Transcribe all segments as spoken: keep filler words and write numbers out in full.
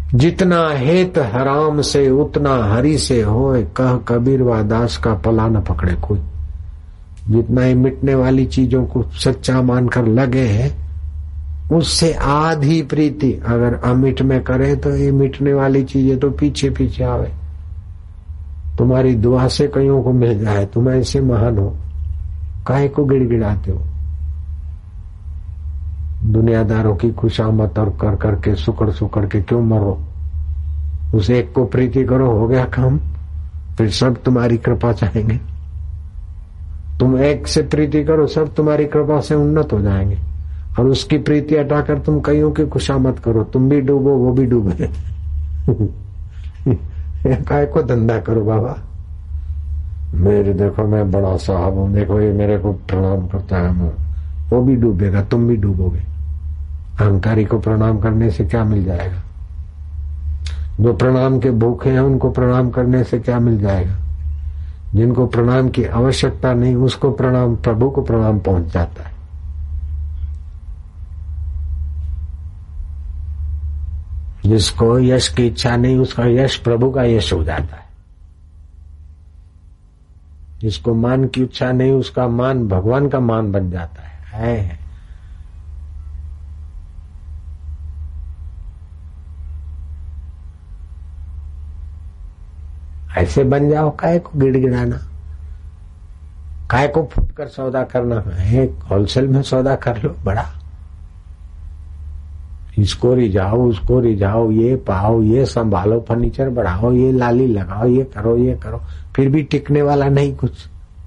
जितना हेत हराम से उतना हरि से होए, कह कबीर व दास का पला न पकड़े कोई। जितना ही मिटने वाली चीजों को सच्चा मानकर लगे हैं, उससे आधी प्रीति अगर अमिट में करे तो ये मिटने वाली चीजें तो पीछे पीछे आवे। तुम्हारी दुआ से कईयों को मिल जाए, तुम ऐसे महान हो, काहे को गिड़गिड़ाते हो? दुनियादारों की खुशामद और कर करके सुकड़ सुकड़ के क्यों मरो? उस एक को प्रीति करो, हो गया काम, फिर सब तुम्हारी कृपा चाहेंगे। तुम एक से प्रीति करो, सब तुम्हारी कृपा से उन्नत हो जाएंगे। और उसकी प्रीति हटाकर तुम कईयों की खुशामद करो, तुम भी डूबो वो भी डूबे। काय को धंधा करो बाबा? मेरे देखो मैं बड़ा साहब हूं, देखो ये मेरे को प्रणाम करता है, वो भी डूबेगा, तुम भी डूबोगे। अहंकारी को प्रणाम करने से क्या मिल जाएगा? जो प्रणाम के भूखे हैं उनको प्रणाम करने से क्या मिल जाएगा? जिनको प्रणाम की आवश्यकता नहीं, उसको प्रणाम, प्रभु को प्रणाम पहुंच जाता है। जिसको यश की इच्छा नहीं, उसका यश प्रभु का यश हो जाता है। जिसको मान की इच्छा नहीं, उसका मान भगवान का मान बन जाता है, है। ऐसे बन जाओ, काय को गिड़गिड़ाना, काय को फुटकर सौदा करना है। होलसेल में सौदा कर लो बड़ा, इसको रिझाओ उसको रिझाओ, ये पाओ ये संभालो, फर्नीचर बढ़ाओ, ये लाली लगाओ, ये करो ये करो, फिर भी टिकने वाला नहीं कुछ।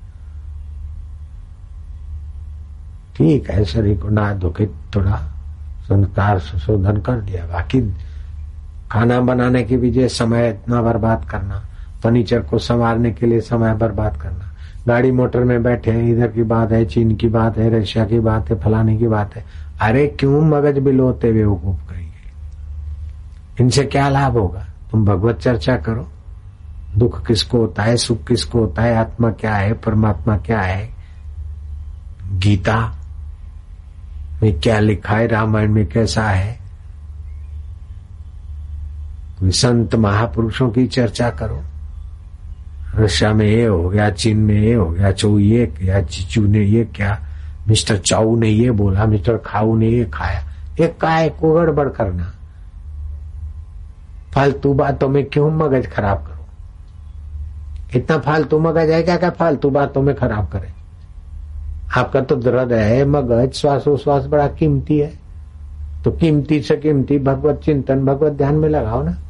ठीक है, शरीर को ना धोके थोड़ा संस्कार संशोधन कर दिया, बाकी खाना बनाने की वजह समय इतना बर्बाद करना, फर्नीचर को संवारने के लिए समय बर्बाद करना, गाड़ी मोटर में बैठे हैं, इधर की बात है, चीन की बात है, रशिया की बात है, फलाने की बात है। अरे क्यों मगज बिलोते हुए वकूफ करेंगे? इनसे क्या लाभ होगा? तुम भगवत चर्चा करो, दुख किसको होता है, सुख किसको होता है, आत्मा क्या है, परमात्मा क्या है, गीता में क्या लिखा है, रामायण में कैसा है, कोई संत महापुरुषों की चर्चा करो। रशिया में ये हो गया, चीन में ये हो गया, चो ये क्या, चिचू ने ये क्या, मिस्टर चाऊ ने ये बोला, मिस्टर खाऊ ने ये खाया। ये काय को गड़बड़ करना, फालतू बातों में क्यों मगज खराब करो? इतना फालतू मगज है क्या क्या फालतू बातों में खराब करे? आपका तो दर्द है मगज, श्वासोश्वास बड़ा कीमती है, तो कीमती से कीमती भगवत चिंतन, भगवत ध्यान में लगाओ ना।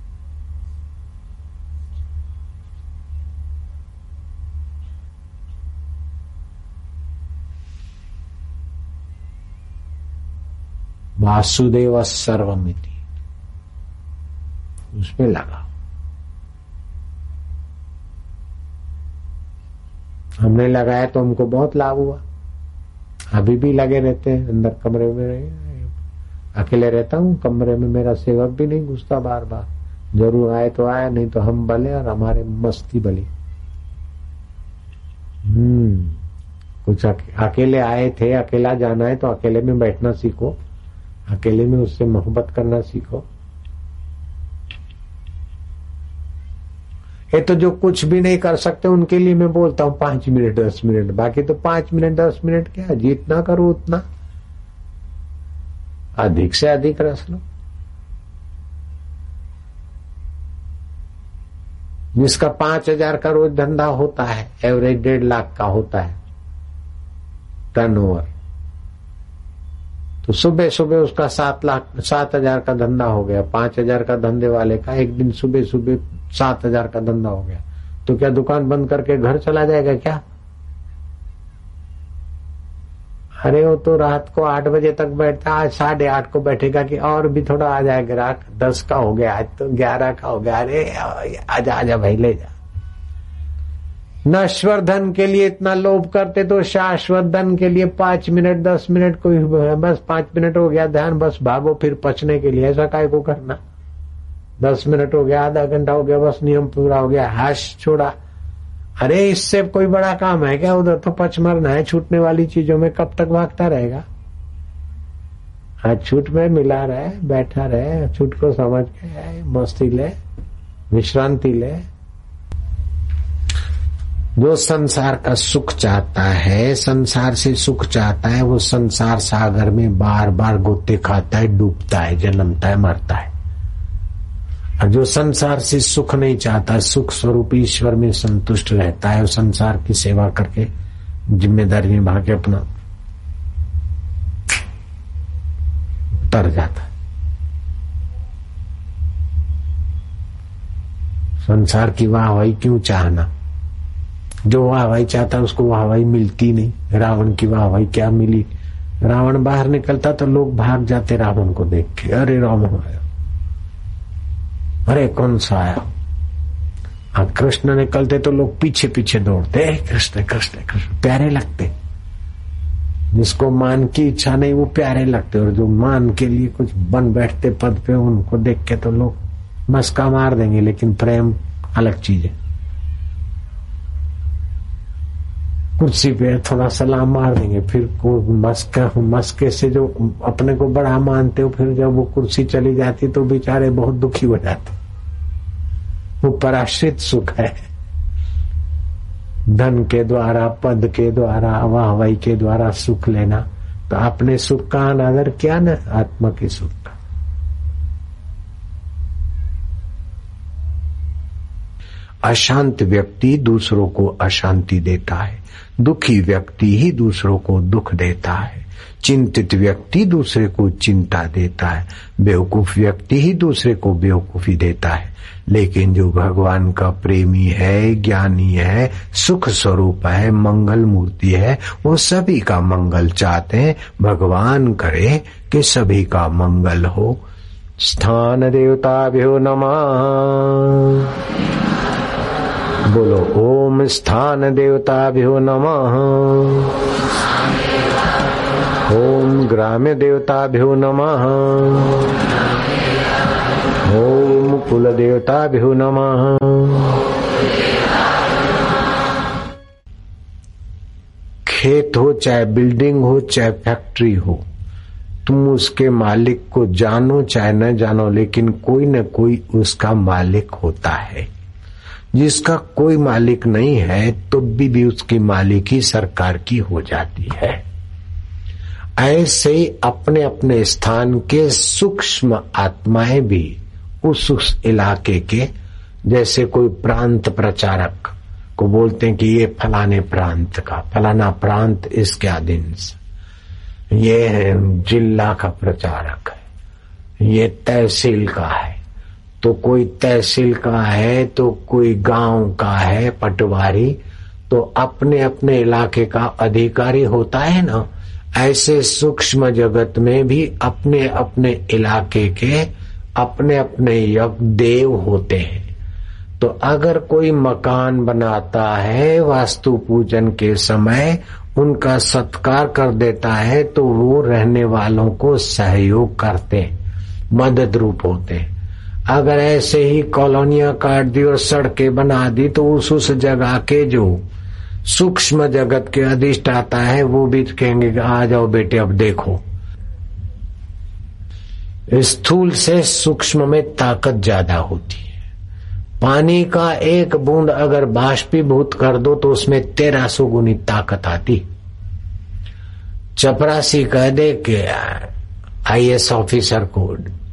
वासुदेव सर्वमिति, उसमें लगाओ। हमने लगाया तो हमको बहुत लाभ हुआ, अभी भी लगे रहते हैं अंदर कमरे में। अकेले रहता हूँ कमरे में, मेरा सेवक भी नहीं घुसता बार बार, जरूर आए तो आया, नहीं तो हम भले और हमारे मस्ती भली। हम्म कुछ अकेले आए थे, अकेला जाना है तो अकेले में बैठना सीखो, अकेले में उससे मोहब्बत करना सीखो। ये तो जो कुछ भी नहीं कर सकते उनके लिए मैं बोलता हूँ पांच मिनट दस मिनट, बाकी तो पांच मिनट दस मिनट क्या, जितना करो उतना, अधिक से अधिक रस लो। जिसका पांच हजार का रोज धंधा होता है, एवरेज डेढ़ लाख का होता है टर्नओवर, तो सुबह सुबह उसका सात लाख सात हजार का धंधा हो गया। पांच हजार का धंधे वाले का एक दिन सुबह सुबह सात हजार का धंधा हो गया, तो क्या दुकान बंद करके घर चला जाएगा क्या? अरे वो तो रात को आठ बजे तक बैठता, आज साढ़े आठ को बैठेगा कि और भी थोड़ा आ जाए ग्राहक, दस का हो गया, आज तो ग्यारह का हो गया, अरे आजा आजा भाई ले जा। नश्वर धन के लिए इतना लोभ करते तो शाश्वत धन के लिए पांच मिनट दस मिनट कोई, बस पांच मिनट हो गया ध्यान, बस भागो फिर पचने के लिए, ऐसा काय को करना। दस मिनट हो गया, आधा घंटा हो गया, बस नियम पूरा हो गया, हाश छोड़ा। अरे इससे कोई बड़ा काम है क्या? उधर तो पच मरना है, छूटने वाली चीजों में कब तक भागता रहेगा? आज छूट में मिला रहे, बैठा रहे, छूट को समझ के मस्ती ले, विश्रांति ले। जो संसार का सुख चाहता है, संसार से सुख चाहता है, वो संसार सागर में बार बार गोते खाता है, डूबता है, जन्मता है, मरता है। और जो संसार से सुख नहीं चाहता, सुख स्वरूप ईश्वर में संतुष्ट रहता है, वो संसार की सेवा करके जिम्मेदारी निभा के अपना तर जाता है। संसार की वाहवाही क्यों चाहना? जो वाहवाही चाहता है उसको वाहवाही मिलती नहीं। रावण की वाहवाही क्या मिली? रावण बाहर निकलता तो लोग भाग जाते रावण को देख के, अरे रावण आया, अरे कौन सा आया। हाँ, कृष्ण निकलते तो लोग पीछे पीछे दौड़ते, कृष्ण कृष्ण कृष्ण, प्यारे लगते। जिसको मान की इच्छा नहीं वो प्यारे लगते, और जो मान के लिए कुछ बन बैठते पद पे, उनको देख के तो लोग मस्का मार देंगे। लेकिन प्रेम अलग चीज है। कुर्सी पे थोड़ा सलाम मार देंगे, फिर को मस्का मस्के से जो अपने को बड़ा मानते हो, फिर जब वो कुर्सी चली जाती तो बेचारे बहुत दुखी हो जाते। वो पराश्रित सुख है। धन के द्वारा, पद के द्वारा, वाहवाही के द्वारा सुख लेना, तो अपने सुख का अनादर किया ना, आत्मा के सुख का। अशांत व्यक्ति दूसरों को अशांति देता है, दुखी व्यक्ति ही दूसरों को दुख देता है, चिंतित व्यक्ति दूसरे को चिंता देता है, बेवकूफ व्यक्ति ही दूसरे को बेवकूफी देता है। लेकिन जो भगवान का प्रेमी है, ज्ञानी है, सुख स्वरूप है, मंगल मूर्ति है, वो सभी का मंगल चाहते हैं। भगवान करे कि सभी का मंगल हो। स्थान देवताभ्यो नमः। बोलो ओम स्थान देवताभ्यो नमः। ओम ग्राम्य देवताभ्यो नमः। ओम कुल देवताभ्यो नमः। खेत हो, चाहे बिल्डिंग हो, चाहे फैक्ट्री हो, तुम उसके मालिक को जानो चाहे न जानो, लेकिन कोई न कोई उसका मालिक होता है। जिसका कोई मालिक नहीं है तो भी, भी उसकी मालिकी सरकार की हो जाती है। ऐसे ही अपने अपने स्थान के सूक्ष्म आत्माएं भी उस उस इलाके के, जैसे कोई प्रांत प्रचारक को बोलते हैं कि ये फलाने प्रांत का, फलाना प्रांत इसके अधीन, ये जिला का प्रचारक है, ये तहसील का है, तो कोई तहसील का है तो कोई गांव का है पटवारी, तो अपने अपने इलाके का अधिकारी होता है ना। ऐसे सूक्ष्म जगत में भी अपने अपने इलाके के अपने अपने यज्ञ देव होते हैं। तो अगर कोई मकान बनाता है, वास्तु पूजन के समय उनका सत्कार कर देता है, तो वो रहने वालों को सहयोग करते, मदद रूप होते। अगर ऐसे ही कॉलोनियां काट दी और सड़कें बना दी, तो उस उस जगह के जो सूक्ष्म जगत के अधिष्ठाता है वो भी कहेंगे कि आ जाओ बेटे अब देखो। स्थूल से सूक्ष्म में ताकत ज्यादा होती है। पानी का एक बूंद अगर बाष्पीभूत कर दो तो उसमें तेरह सौ गुनी ताकत आती। चपरासी कह दे कि आईएएस ऑफिसर को,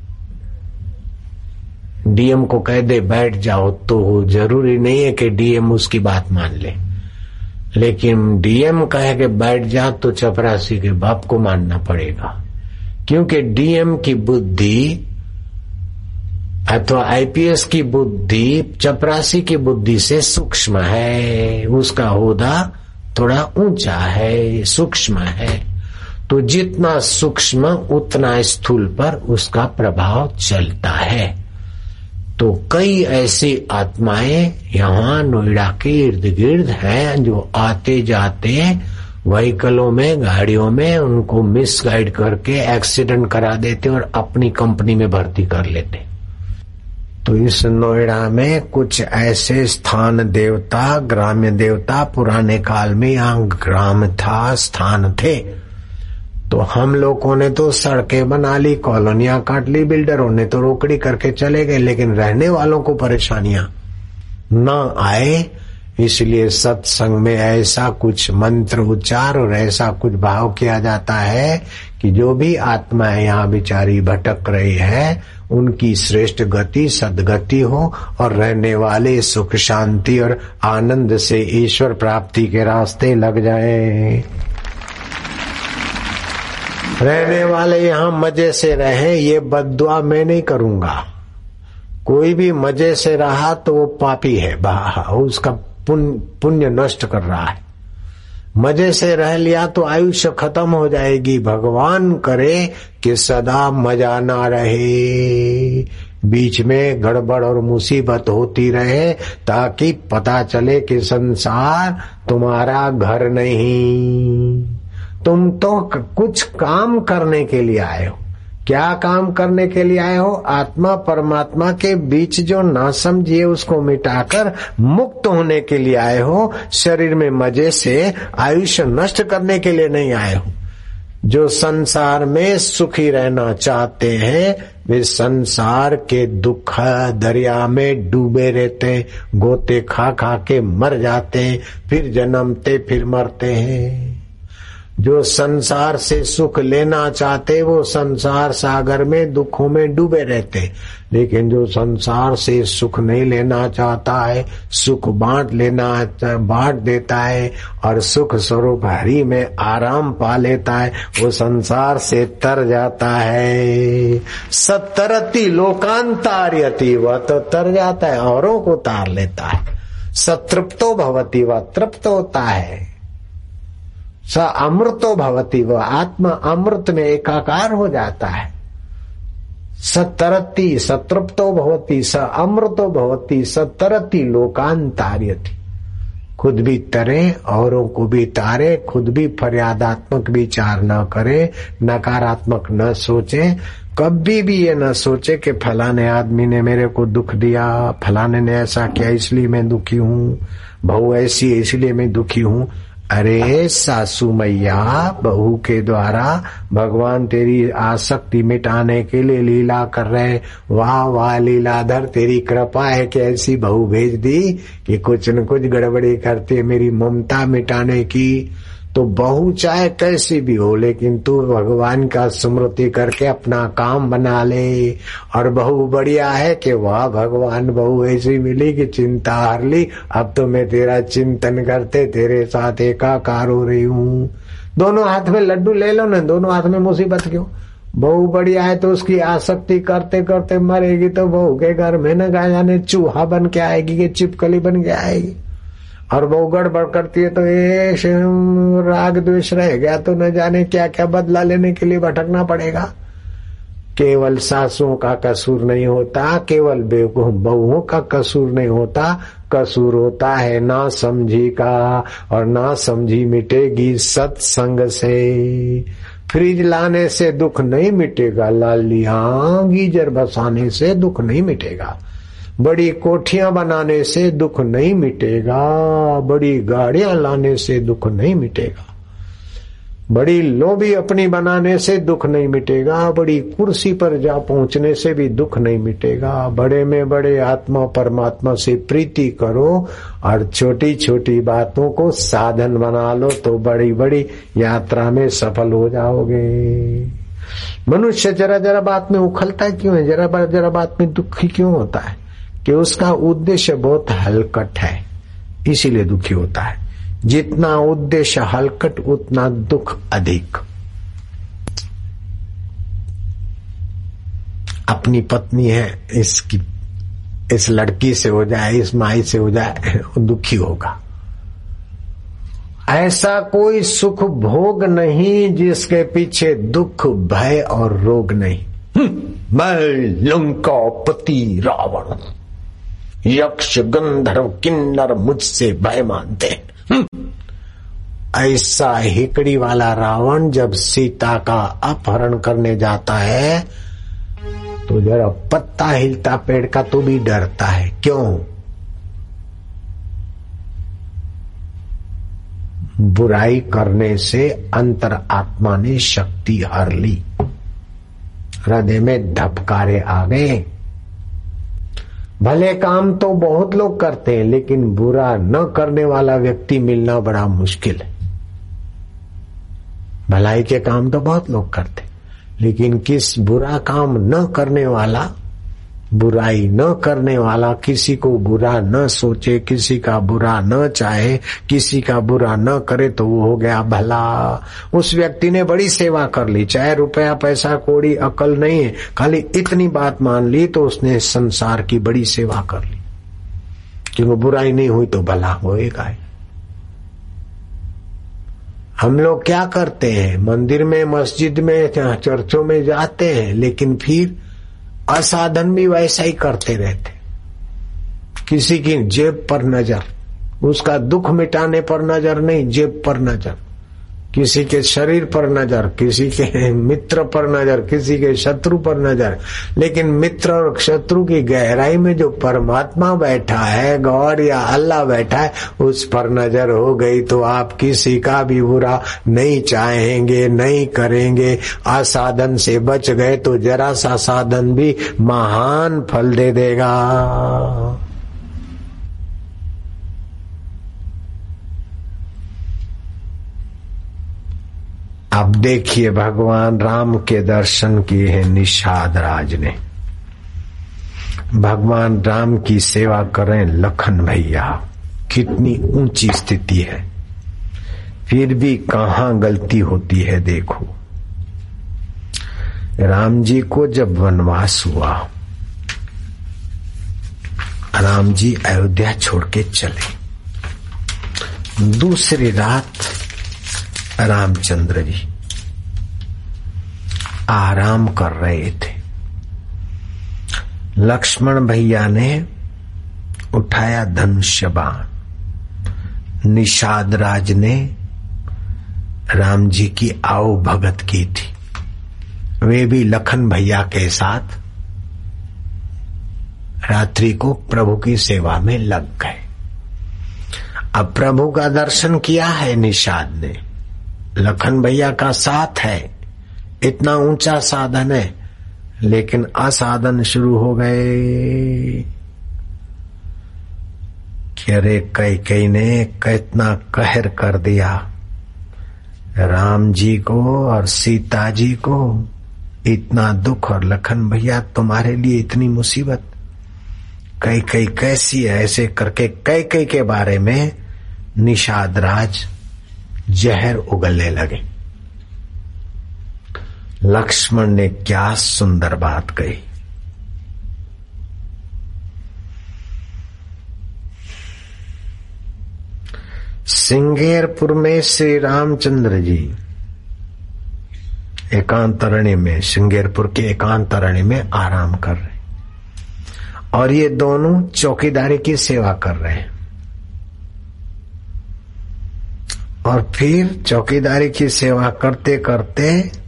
डीएम को कह दे बैठ जाओ, तो जरूरी नहीं है कि डीएम उसकी बात मान ले। लेकिन डीएम कहे कि बैठ जा तो चपरासी के बाप को मानना पड़ेगा, क्योंकि डीएम की बुद्धि अथवा आईपीएस की बुद्धि चपरासी की बुद्धि से सूक्ष्म है। उसका होदा थोड़ा ऊंचा है, सूक्ष्म है। तो जितना सूक्ष्म उतना स्थूल पर उसका प्रभाव चलता है। तो कई ऐसी आत्माएं यहाँ नोएडा के इर्द गिर्द हैं जो आते जाते व्हीकलों में, गाड़ियों में उनको मिस गाइड करके एक्सीडेंट करा देते और अपनी कंपनी में भर्ती कर लेते। तो इस नोएडा में कुछ ऐसे स्थान देवता, ग्राम्य देवता, पुराने काल में यहाँ ग्राम था, स्थान थे, तो हम लोगों ने तो सड़कें बना ली, कॉलोनियां काट ली, बिल्डरों ने तो रोकड़ी करके चले गए, लेकिन रहने वालों को परेशानियां न आए। इसलिए सत्संग में ऐसा कुछ मंत्र उच्चार और ऐसा कुछ भाव किया जाता है कि जो भी आत्माएं यहाँ बिचारी भटक रही है उनकी श्रेष्ठ गति सदगति हो और रहने वाले सुख शांति और आनंद से ईश्वर प्राप्ति के रास्ते लग जाएं। रहने वाले यहाँ मजे से रहे, ये बद्दुआ मैं नहीं करूंगा। कोई भी मजे से रहा तो वो पापी है, उसका पुण्य नष्ट कर रहा है। मजे से रह लिया तो आयुष्य खत्म हो जाएगी। भगवान करे कि सदा मजा ना रहे, बीच में गड़बड़ और मुसीबत होती रहे, ताकि पता चले कि संसार तुम्हारा घर नहीं। तुम तो कुछ काम करने के लिए आए हो। क्या काम करने के लिए आए हो? आत्मा परमात्मा के बीच जो ना समझिए उसको मिटाकर मुक्त होने के लिए आए हो। शरीर में मजे से आयुष्य नष्ट करने के लिए नहीं आए हो। जो संसार में सुखी रहना चाहते हैं वे संसार के दुख दरिया में डूबे रहते, गोते खा खा के मर जाते, फिर जन्मते फिर मरते हैं। जो संसार से सुख लेना चाहते वो संसार सागर में दुखों में डूबे रहते, लेकिन जो संसार से सुख नहीं लेना चाहता है, सुख बांट लेना बांट देता है और सुख स्वरूप हरि में आराम पा लेता है, वो संसार से तर जाता है। सतरति लोकांतार्यति, वह तो तर जाता है, औरों को तार लेता है। सतृप्तो भवति, वह तृप्त होता है। स अमृतो भवति, वह आत्मा अमृत में एकाकार हो जाता है। सतरति सतृप्तो भवति, स अमृतो भवति, सतरति लोकांतार्यति। खुद भी तरे, औरों को भी तारे, खुद भी फरियादात्मक विचार न करे, नकारात्मक न सोचे। कभी भी ये न सोचे कि फलाने आदमी ने मेरे को दुख दिया, फलाने ने ऐसा किया इसलिए मैं दुखी हूँ, बहू ऐसी है इसलिए मैं दुखी हूँ। अरे सासू मैया, बहू के द्वारा भगवान तेरी आसक्ति मिटाने के लिए लीला कर रहे। वाह वाह लीलाधर, तेरी कृपा है कि ऐसी बहू भेज दी कि कुछ न कुछ गड़बड़ी करती है मेरी ममता मिटाने की। तो बहू चाहे कैसी भी हो, लेकिन तू भगवान का स्मृति करके अपना काम बना ले। और बहू बढ़िया है कि वाह भगवान, बहू ऐसी मिली कि चिंता हार ली, अब तो मैं तेरा चिंतन करते तेरे साथ एकाकार हो रही हूँ। दोनों हाथ में लड्डू ले लो ना, दोनों हाथ में मुसीबत क्यों? बहू बढ़िया है तो उसकी आसक्ति करते करते मरेगी तो बहू के घर में न गाय जाने चूहा बन के आएगी कि चिपकली बन के आएगी। और वो गड़बड़ करती है तो एक राग द्वेष रह गया तो न जाने क्या क्या बदला लेने के लिए भटकना पड़ेगा। केवल सासुओं का कसूर नहीं होता, केवल बहुओं का कसूर नहीं होता, कसूर होता है ना समझी का, और ना समझी मिटेगी सत्संग से। फ्रिज लाने से दुख नहीं मिटेगा लालिया, गीजर बसाने से दुख नहीं मिटेगा, बड़ी कोठियां बनाने से दुख नहीं मिटेगा, बड़ी गाड़ियां लाने से दुख नहीं मिटेगा, बड़ी लोभी अपनी बनाने से दुख नहीं मिटेगा, बड़ी कुर्सी पर जा पहुंचने से भी दुख नहीं मिटेगा। बड़े में बड़े आत्मा परमात्मा से प्रीति करो और छोटी छोटी बातों को साधन बना लो तो बड़ी बड़ी यात्रा में सफल हो जाओगे। मनुष्य जरा जरा बात में उखलता क्यों है, जरा जरा बात में दुखी क्यों होता है? कि उसका उद्देश्य बहुत हलकट है, इसीलिए दुखी होता है। जितना उद्देश्य हलकट उतना दुख अधिक। अपनी पत्नी है, इसकी इस लड़की से हो जाए, इस माई से हो जाए, दुखी होगा। ऐसा कोई सुख भोग नहीं जिसके पीछे दुख भय और रोग नहीं। मैं लंकापति रावण, यक्ष गंधर्व किन्नर मुझसे भय मानते हैं। ऐसा हिकड़ी वाला रावण जब सीता का अपहरण करने जाता है तो जरा पत्ता हिलता पेड़ का तो भी डरता है। क्यों? बुराई करने से अंतर आत्मा ने शक्ति हर ली, हृदय में धपकारे आ गए। भले काम तो बहुत लोग करते हैं, लेकिन बुरा न करने वाला व्यक्ति मिलना बड़ा मुश्किल है। भलाई के काम तो बहुत लोग करते, लेकिन किस बुरा काम न करने वाला, बुराई न करने वाला, किसी को बुरा न सोचे, किसी का बुरा न चाहे, किसी का बुरा न करे, तो वो हो गया भला। उस व्यक्ति ने बड़ी सेवा कर ली, चाहे रुपया पैसा कौड़ी अकल नहीं है, खाली इतनी बात मान ली तो उसने संसार की बड़ी सेवा कर ली, क्योंकि बुराई नहीं हुई तो भला होएगा। हम लोग क्या करते हैं, मंदिर में, मस्जिद में, चर्चों में जाते हैं, लेकिन फिर असाधन भी वैसा ही करते रहते। किसी की जेब पर नजर, उसका दुख मिटाने पर नजर नहीं, जेब पर नजर, किसी के शरीर पर नजर, किसी के मित्र पर नजर, किसी के शत्रु पर नजर। लेकिन मित्र और शत्रु की गहराई में जो परमात्मा बैठा है, गॉड या अल्लाह बैठा है, उस पर नजर हो गई तो आप किसी का भी बुरा नहीं चाहेंगे, नहीं करेंगे। असाधन से बच गए तो जरा सा साधन भी महान फल दे देगा। अब देखिए, भगवान राम के दर्शन किए हैं निषाद राज ने। भगवान राम की सेवा करें लखन भैया, कितनी ऊंची स्थिति है, फिर भी कहां गलती होती है। देखो, राम जी को जब वनवास हुआ, राम जी अयोध्या छोड़ के चले। दूसरी रात रामचंद्र जी आराम कर रहे थे। लक्ष्मण भैया ने उठाया धनुष्य बाण। निषाद राज ने राम जी की आओ भगत की थी। वे भी लखन भैया के साथ रात्रि को प्रभु की सेवा में लग गए। अब प्रभु का दर्शन किया है निषाद ने, लखन भैया का साथ है, इतना ऊंचा साधन है, लेकिन असाधन शुरू हो गए कि अरे कई कई ने कितना कहर कर दिया राम जी को और सीता जी को, इतना दुख, और लखन भैया तुम्हारे लिए इतनी मुसीबत, कई कई कैसी है, ऐसे करके कई कई के बारे में निषाद राज जहर उगलने लगे। लक्ष्मण ने क्या सुंदर बात कही। सिंगेरपुर में श्री रामचंद्र जी एकांतरण्य में, सिंगेरपुर के एकांतरण्य में आराम कर रहे, और ये दोनों चौकीदारी की सेवा कर रहे हैं। और फिर चौकीदारी की सेवा करते करते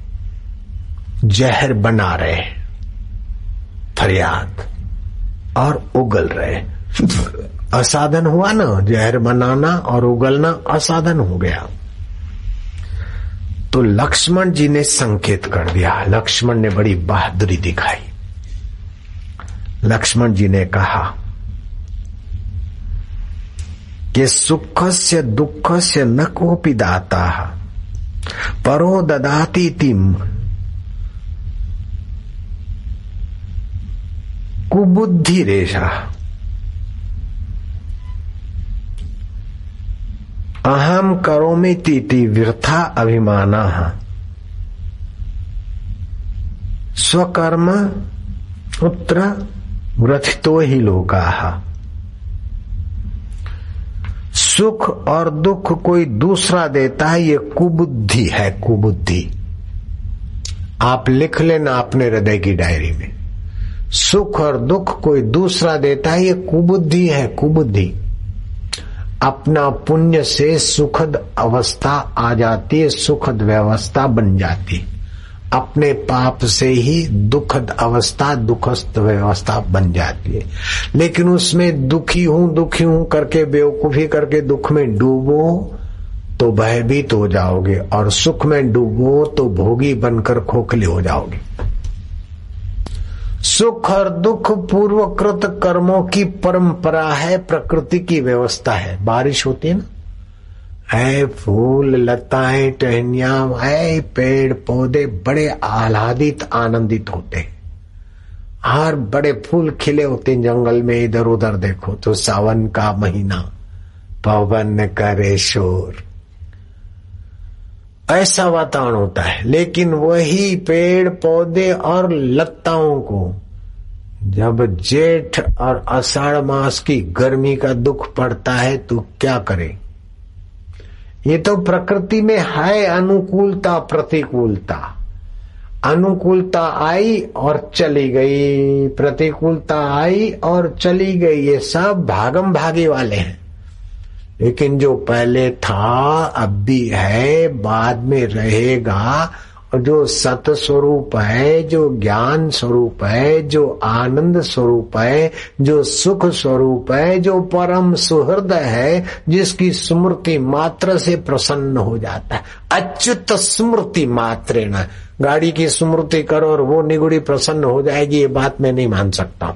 जहर बना रहे, फरियाद, और उगल रहे। असाधन हुआ ना, जहर बनाना और उगलना असाधन हो गया। तो लक्ष्मण जी ने संकेत कर दिया। लक्ष्मण ने बड़ी बहादुरी दिखाई। लक्ष्मण जी ने कहा कि सुखस्य दुःखस्य न कोपि दाता परो ददाति तिम कुबुद्धि रेशा अहम करोमि तीति वृथा अभिमाना स्वकर्म उत्तर ग्रथितो ही लोकाः। सुख और दुख कोई दूसरा देता है, ये कुबुद्धि है, कुबुद्धि। आप लिख लेना अपने हृदय की डायरी में, सुख और दुख कोई दूसरा देता है, ये कुबुद्धि है, कुबुद्धि। अपना पुण्य से सुखद अवस्था आ जाती है, सुखद व्यवस्था बन जाती। अपने पाप से ही दुखद अवस्था, दुखद व्यवस्था बन जाती है। लेकिन उसमें दुखी हूं दुखी हूं करके बेवकूफी करके दुख में डूबो तो भयभीत हो जाओगे, और सुख में डूबो तो भोगी बनकर खोखले हो जाओगे। सुख और दुख पूर्वकृत कर्मों की परंपरा है, प्रकृति की व्यवस्था है। बारिश होती है ना, है फूल लताएं टहनियां, है पेड़ पौधे बड़े आह्लादित आनंदित होते हैं, हर बड़े फूल खिले होते हैं जंगल में। इधर उधर देखो तो सावन का महीना, पवन करे शोर, ऐसा वातावरण होता है। लेकिन वही पेड़ पौधे और लताओं को जब जेठ और आषाढ़ मास की गर्मी का दुख पड़ता है तो क्या करें? ये तो प्रकृति में है अनुकूलता प्रतिकूलता। अनुकूलता आई और चली गई, प्रतिकूलता आई और चली गई, ये सब भागम भागी वाले हैं। लेकिन जो पहले था, अब भी है, बाद में रहेगा, और जो सत स्वरूप है, जो ज्ञान स्वरूप है, जो आनंद स्वरूप है, जो सुख स्वरूप है, जो परम सुहृद है, जिसकी स्मृति मात्र से प्रसन्न हो जाता है। अच्युत स्मृति मात्रेण, गाड़ी की स्मृति करो और वो निगुड़ी प्रसन्न हो जाएगी, ये बात मैं नहीं मान सकता।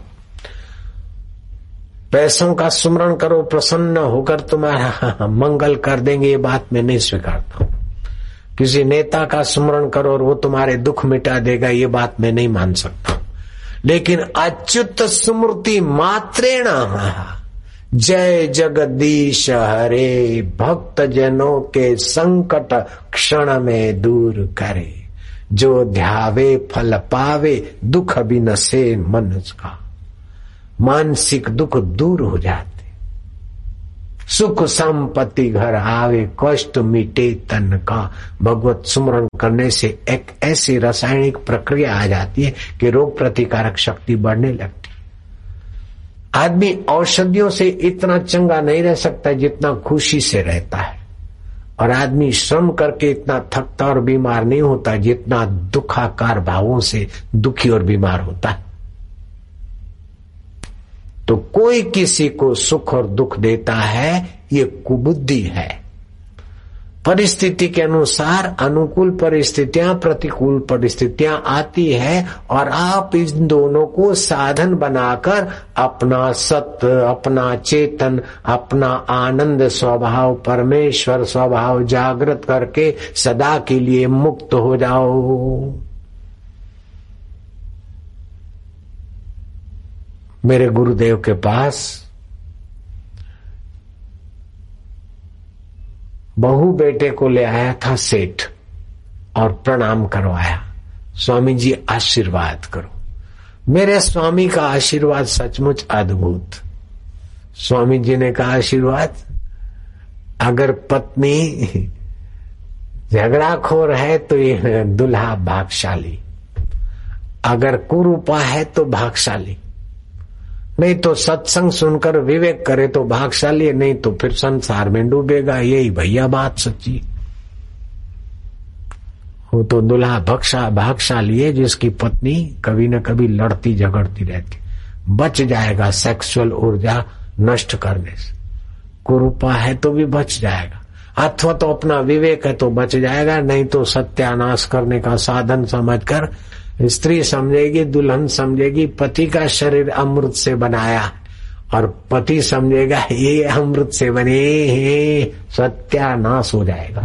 पैसों का स्मरण करो, प्रसन्न होकर तुम्हारा मंगल कर देंगे, ये बात मैं नहीं स्वीकारता हूं। किसी नेता का स्मरण करो और वो तुम्हारे दुख मिटा देगा, ये बात मैं नहीं मान सकता। लेकिन अच्युत स्मृति मात्रेण जय जगदीश हरे, भक्त जनों के संकट क्षण में दूर करे, जो ध्यावे फल पावे, दुख बिनसे मन का। मानसिक दुख दूर हो जाते, सुख संपत्ति घर आवे, कष्ट मिटे तन का। भगवत सुमरण करने से एक ऐसी रासायनिक प्रक्रिया आ जाती है कि रोग प्रतिकारक शक्ति बढ़ने लगती। आदमी औषधियों से इतना चंगा नहीं रह सकता जितना खुशी से रहता है, और आदमी श्रम करके इतना थकता और बीमार नहीं होता जितना दुखाकार भावों से दुखी और बीमार होता है। तो कोई किसी को सुख और दुख देता है, ये कुबुद्धि है। परिस्थिति के अनुसार अनुकूल परिस्थितियां प्रतिकूल परिस्थितियां आती है, और आप इन दोनों को साधन बनाकर अपना सत्य, अपना चेतन, अपना आनंद स्वभाव, परमेश्वर स्वभाव जागृत करके सदा के लिए मुक्त हो जाओ। मेरे गुरुदेव के पास बहू बेटे को ले आया था सेठ, और प्रणाम करवाया, स्वामी जी आशीर्वाद करो। मेरे स्वामी का आशीर्वाद सचमुच अद्भुत। स्वामी जी ने कहा, आशीर्वाद, अगर पत्नी झगड़ाखोर है तो ये दुल्हा भाग्यशाली, अगर कुरूपा है तो भाग्यशाली, नहीं तो सत्संग सुनकर विवेक करे तो भाग्यशाली है, नहीं तो फिर संसार में डूबेगा। यही भैया बात सच्ची। वो तो दुल्हा भक्षा भाग्यशाली है जिसकी पत्नी कभी न कभी लड़ती झगड़ती रहती, बच जाएगा सेक्सुअल ऊर्जा नष्ट करने से। कुरूपा है तो भी बच जाएगा, अथवा तो अपना विवेक है तो बच जाएगा, नहीं तो सत्यानाश करने का साधन समझकर स्त्री समझेगी, दुल्हन समझेगी पति का शरीर अमृत से बनाया, और पति समझेगा ये अमृत से बने हैं, सत्यानाश हो जाएगा।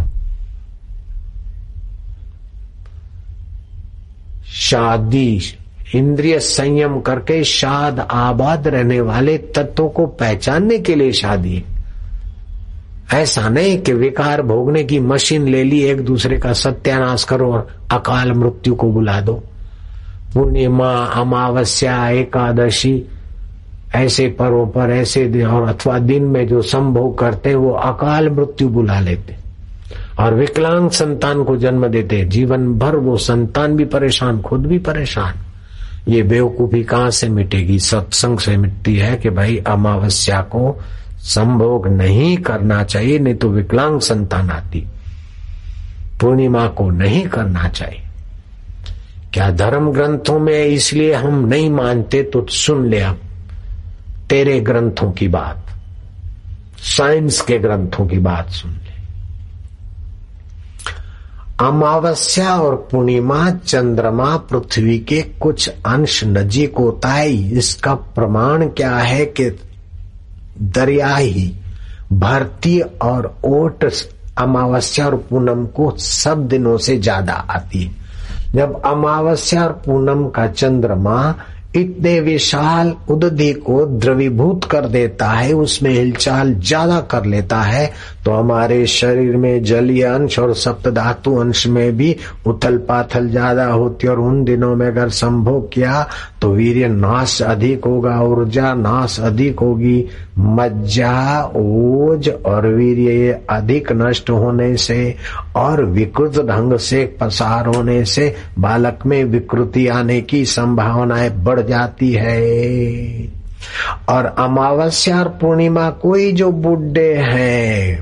शादी इंद्रिय संयम करके शाद आबाद रहने वाले तत्वों को पहचानने के लिए शादी है। ऐसा नहीं कि विकार भोगने की मशीन ले ली, एक दूसरे का सत्यानाश करो और अकाल मृत्यु को बुला दो। पूर्णिमा, अमावस्या, एकादशी, ऐसे पर्वों पर ऐसे दिन और अथवा दिन में जो संभोग करते वो अकाल मृत्यु बुला लेते और विकलांग संतान को जन्म देते। जीवन भर वो संतान भी परेशान, खुद भी परेशान। ये बेवकूफी कहाँ से मिटेगी? सत्संग से मिटती है कि भाई अमावस्या को संभोग नहीं करना चाहिए, नहीं तो विकलांग संतान आती। पूर्णिमा को नहीं करना चाहिए। क्या धर्म ग्रंथों में इसलिए हम नहीं मानते तो सुन ले अब तेरे ग्रंथों की बात, साइंस के ग्रंथों की बात सुन ले। अमावस्या और पूर्णिमा चंद्रमा पृथ्वी के कुछ अंश नजीक होता है। इसका प्रमाण क्या है कि दरिया ही भरती और ओट अमावस्या और पूनम को सब दिनों से ज्यादा आती है। जब अमावस्या और पूनम का चंद्रमा इतने विशाल उदधि को द्रवीभूत कर देता है, उसमें हिलचाल ज्यादा कर लेता है, तो हमारे शरीर में जलीय अंश और सप्तधातु अंश में भी उथल पाथल ज्यादा होती है। और उन दिनों में अगर संभोग किया तो वीर्य नाश अधिक होगा, ऊर्जा नाश अधिक होगी, मज्जा ओज और वीर्य अधिक नष्ट होने से और विकृत ढंग से पसार होने से बालक में विकृति आने की संभावनाएं बढ़ जाती है। और अमावस्या और पूर्णिमा कोई जो बुढ़े हैं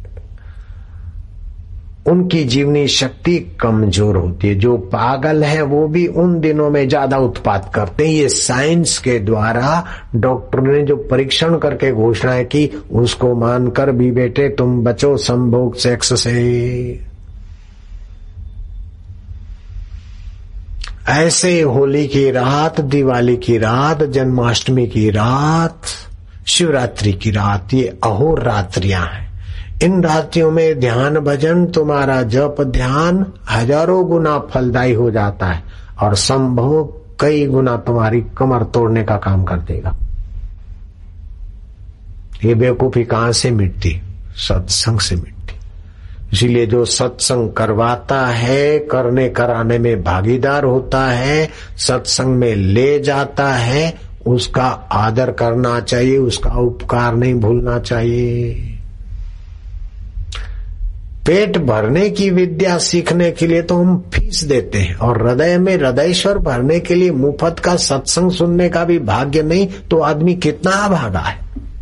उनकी जीवनी शक्ति कमजोर होती है। जो पागल है वो भी उन दिनों में ज्यादा उत्पात करते हैं। ये साइंस के द्वारा डॉक्टर ने जो परीक्षण करके घोषणा की उसको मानकर भी बेटे तुम बचो संभोग सेक्स से। ऐसे होली की रात, दिवाली की रात, जन्माष्टमी की रात, शिवरात्रि की रात, ये अहोरात्रियां हैं। इन रात्रियों में ध्यान भजन, तुम्हारा जप ध्यान हजारों गुना फलदायी हो जाता है और संभोग कई गुना तुम्हारी कमर तोड़ने का काम कर देगा। ये बेवकूफी कहां से मिटती? सत्संग से मिटती। इसीलिए जो सत्संग करवाता है, करने कराने में भागीदार होता है, सत्संग में ले जाता है, उसका आदर करना चाहिए, उसका उपकार नहीं भूलना चाहिए। पेट भरने की विद्या सीखने के लिए तो हम फीस देते हैं और हृदय में हृदयश्वर भरने के लिए मुफ्त का सत्संग सुनने का भी भाग्य नहीं तो आदमी कितना अभागा है।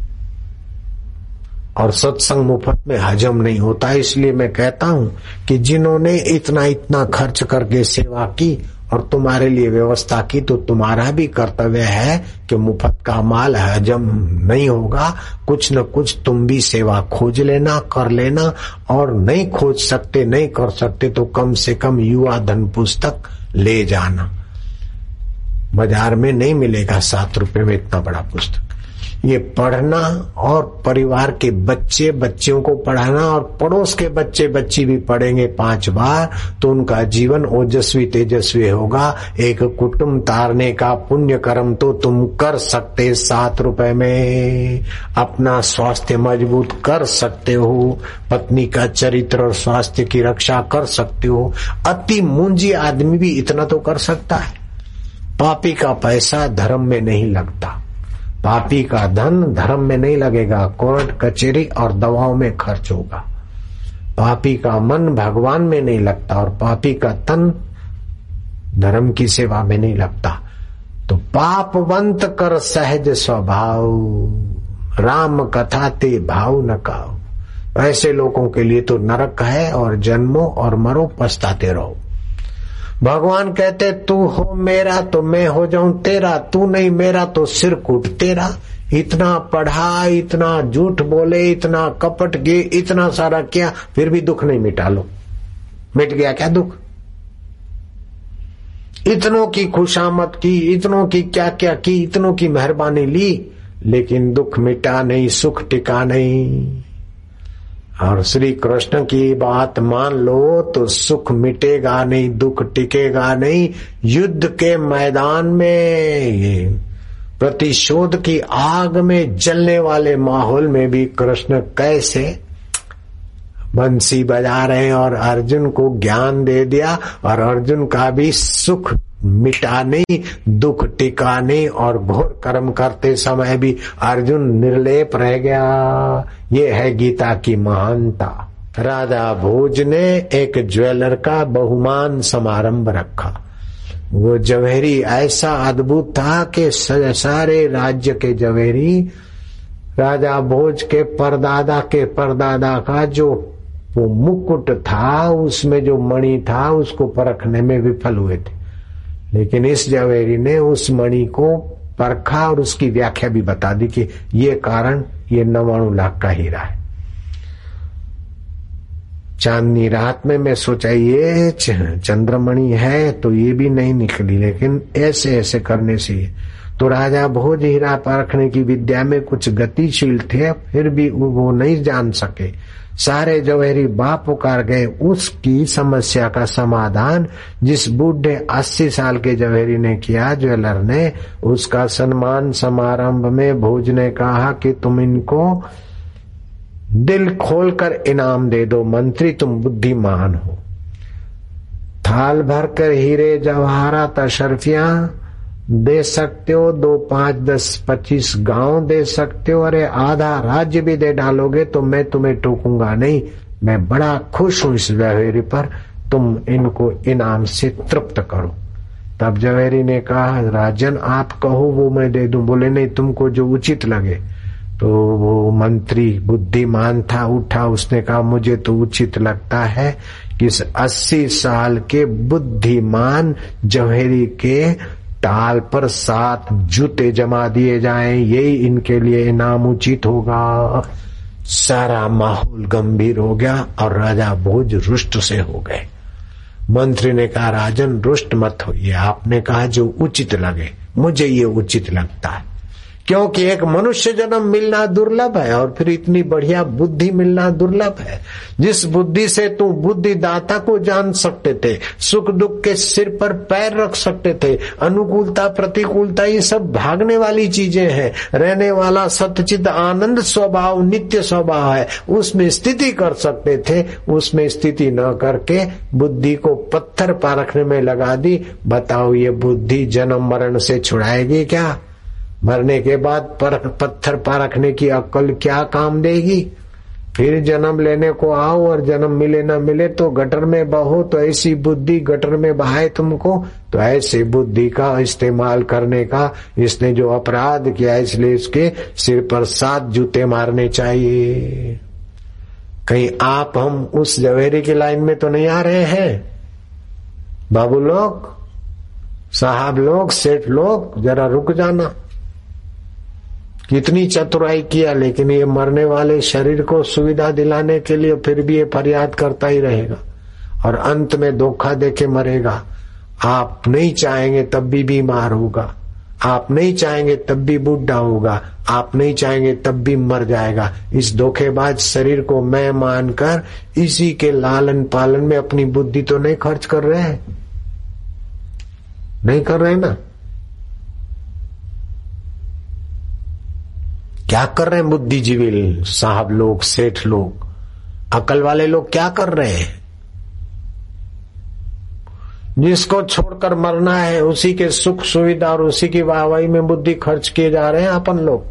और सत्संग मुफ्त में हजम नहीं होता। इसलिए मैं कहता हूं कि जिन्होंने इतना इतना खर्च करके सेवा की और तुम्हारे लिए व्यवस्था की, तो तुम्हारा भी कर्तव्य है कि मुफ्त का माल हजम नहीं होगा, कुछ न कुछ तुम भी सेवा खोज लेना, कर लेना। और नहीं खोज सकते, नहीं कर सकते तो कम से कम युवा धन पुस्तक ले जाना। बाजार में नहीं मिलेगा सात रुपए में इतना बड़ा पुस्तक। ये पढ़ना और परिवार के बच्चे बच्चियों को पढ़ाना और पड़ोस के बच्चे बच्ची भी पढ़ेंगे पांच बार तो उनका जीवन ओजस्वी तेजस्वी होगा। एक कुटुंब तारने का पुण्य कर्म तो तुम कर सकते सात रुपए में। अपना स्वास्थ्य मजबूत कर सकते हो, पत्नी का चरित्र और स्वास्थ्य की रक्षा कर सकते हो। अति मुंजी आदमी भी इतना तो कर सकता है। पापी का पैसा धर्म में नहीं लगता, पापी का धन धर्म में नहीं लगेगा, कोर्ट कचहरी और दवाओं में खर्च होगा। पापी का मन भगवान में नहीं लगता और पापी का तन धर्म की सेवा में नहीं लगता। तो पापवंत कर सहज स्वभाव, राम कथा ते भाव न काओ। ऐसे लोगों के लिए तो नरक है और जन्मो और मरो पछताते रहो। भगवान कहते तू हो मेरा तो मैं हो जाऊं तेरा, तू नहीं मेरा तो सिर कूट तेरा। इतना पढ़ा, इतना झूठ बोले, इतना कपट किए, इतना सारा किया, फिर भी दुख नहीं मिटा लो। मिट गया क्या दुख? इतनों की खुशामद की, इतनों की क्या क्या की, इतनों की मेहरबानी ली, लेकिन दुख मिटा नहीं, सुख टिका नहीं। और श्री कृष्ण की बात मान लो तो सुख मिटेगा नहीं, दुख टिकेगा नहीं। युद्ध के मैदान में, प्रतिशोध की आग में जलने वाले माहौल में भी कृष्ण कैसे बंसी बजा रहे हैं और अर्जुन को ज्ञान दे दिया। और अर्जुन का भी सुख मिटा नहीं, दुख टिका नहीं और घोर कर्म करते समय भी अर्जुन निर्लेप रह गया। ये है गीता की महानता। राजा भोज ने एक ज्वेलर का बहुमान समारंभ रखा। वो जवेरी ऐसा अद्भुत था कि सारे राज्य के जवेरी राजा भोज के परदादा के परदादा का जो वो मुकुट था, उसमें जो मणि था, उसको परखने में विफल हुए थे। लेकिन इस जवेरी ने उस मणि को परखा और उसकी व्याख्या भी बता दी कि ये कारण ये नवाणु लाख का हीरा है। चांदनी रात में मैं सोचा ये चंद्रमणि है तो ये भी नहीं निकली, लेकिन ऐसे ऐसे करने से तो राजा भोज हीरा परखने की विद्या में कुछ गतिशील थे, फिर भी वो नहीं जान सके। सारे जवेरी बाप पुकार गए। उसकी समस्या का समाधान जिस बूढ़े अस्सी साल के जवेरी ने किया, ज्वेलर ने, उसका सम्मान समारंभ में भोज ने कहा कि तुम इनको दिल खोलकर इनाम दे दो, मंत्री तुम बुद्धिमान हो। थाल भरकर हीरे जवाहरात अशरफियां दे सकते हो, दो पांच दस पच्चीस गांव दे सकते हो, अरे आधा राज्य भी दे डालोगे तो मैं तुम्हें टोकूंगा नहीं। मैं बड़ा खुश हूं इस जवेरी पर, तुम इनको इनाम से तृप्त करो। तब जवेरी ने कहा राजन आप कहो वो मैं दे दूं। बोले नहीं, तुमको जो उचित लगे। तो वो मंत्री बुद्धिमान था, उठा, उसने कहा मुझे तो उचित लगता है कि इस अस्सी साल के बुद्धिमान जवेरी के टाल पर सात जूते जमा दिए जाएं, यही इनके लिए इनाम उचित होगा। सारा माहौल गंभीर हो गया और राजा भोज रुष्ट से हो गए। मंत्री ने कहा राजन रुष्ट मत होइए, आपने कहा जो उचित लगे, मुझे ये उचित लगता है, क्योंकि एक मनुष्य जन्म मिलना दुर्लभ है और फिर इतनी बढ़िया बुद्धि मिलना दुर्लभ है। जिस बुद्धि से तू बुद्धि दाता को जान सकते थे, सुख दुख के सिर पर पैर रख सकते थे, अनुकूलता प्रतिकूलता ये सब भागने वाली चीजें हैं। रहने वाला सतचित आनंद स्वभाव नित्य स्वभाव है, उसमें स्थिति कर सकते थे, उसमें स्थिति न करके बुद्धि को पत्थर पारखने में लगा दी। बताओ ये बुद्धि जन्म मरण से छुड़ाएगी क्या? मरने के बाद पर पत्थर पारखने की अक्ल क्या काम देगी? फिर जन्म लेने को आओ और जन्म मिले न मिले तो गटर में बहो, तो ऐसी बुद्धि गटर में बहाए तुमको। तो ऐसे बुद्धि का इस्तेमाल करने का इसने जो अपराध किया, इसलिए इसके सिर पर सात जूते मारने चाहिए। कहीं आप हम उस जवेरी की लाइन में तो नहीं आ रहे हैं? बाबू लोग, साहब लोग, सेठ लोग, जरा रुक जाना। कितनी चतुराई किया, लेकिन ये मरने वाले शरीर को सुविधा दिलाने के लिए फिर भी ये फरियाद करता ही रहेगा और अंत में धोखा देके मरेगा। आप नहीं चाहेंगे तब भी बीमार होगा, आप नहीं चाहेंगे तब भी बूढ़ा होगा, आप नहीं चाहेंगे तब भी मर जाएगा। इस धोखेबाज शरीर को मैं मानकर इसी के लालन पालन में अपनी बुद्धि तो नहीं खर्च कर रहे हैं? नहीं कर रहे ना? क्या कर रहे हैं बुद्धिजीवी साहब लोग, सेठ लोग, अकल वाले लोग क्या कर रहे हैं? जिसको छोड़कर मरना है उसी के सुख सुविधा और उसी की वाहवाही में बुद्धि खर्च किए जा रहे हैं अपन लोग।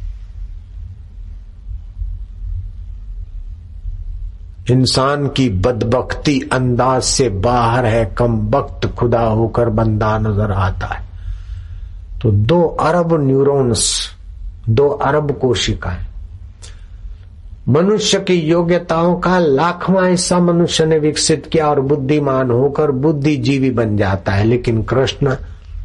इंसान की बदबख्ती अंदाज से बाहर है, कम वक्त खुदा होकर बंदा नजर आता है। तो दो अरब न्यूरॉन्स, दो अरब कोशिकाएं, मनुष्य की योग्यताओं का लाखवां हिस्सा मनुष्य ने विकसित किया और बुद्धिमान होकर बुद्धिजीवी बन जाता है। लेकिन कृष्ण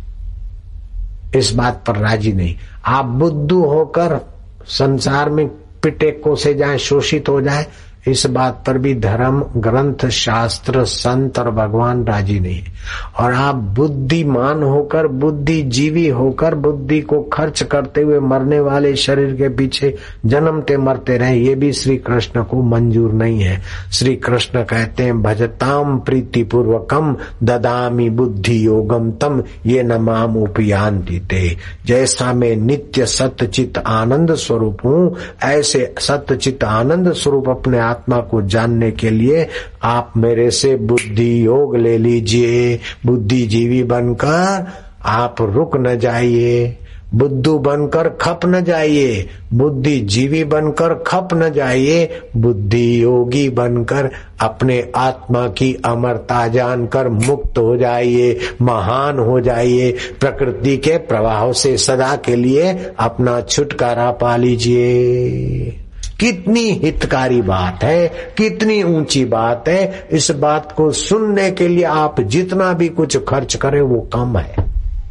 इस बात पर राजी नहीं। आप बुद्धू होकर संसार में पिटे कोसे जाए, शोषित हो जाए, इस बात पर भी धर्म ग्रंथ शास्त्र संत और भगवान राजी नहीं है। और आप बुद्धिमान होकर बुद्धिजीवी होकर बुद्धि को खर्च करते हुए मरने वाले शरीर के पीछे जन्मते मरते रहे, ये भी श्री कृष्ण को मंजूर नहीं है। श्री कृष्ण कहते हैं भजताम प्रीति पूर्वकम ददामी बुद्धि योगम तम ये न माम उपयांति ते। जैसा मैं नित्य सत्यचित आनंद स्वरूप हूँ, ऐसे सत्यचित आनंद स्वरूप अपने आत्मा को जानने के लिए आप मेरे से बुद्धि योग ले लीजिए। बुद्धिजीवी बनकर आप रुक न जाइए, बुद्धू बनकर खप न जाइए, बुद्धिजीवी बनकर खप न जाइए, बुद्धि योगी बनकर अपने आत्मा की अमरता जानकर मुक्त हो जाइए, महान हो जाइए, प्रकृति के प्रवाह से सदा के लिए अपना छुटकारा पा लीजिए। कितनी हितकारी बात है, कितनी ऊंची बात है। इस बात को सुनने के लिए आप जितना भी कुछ खर्च करें वो कम है।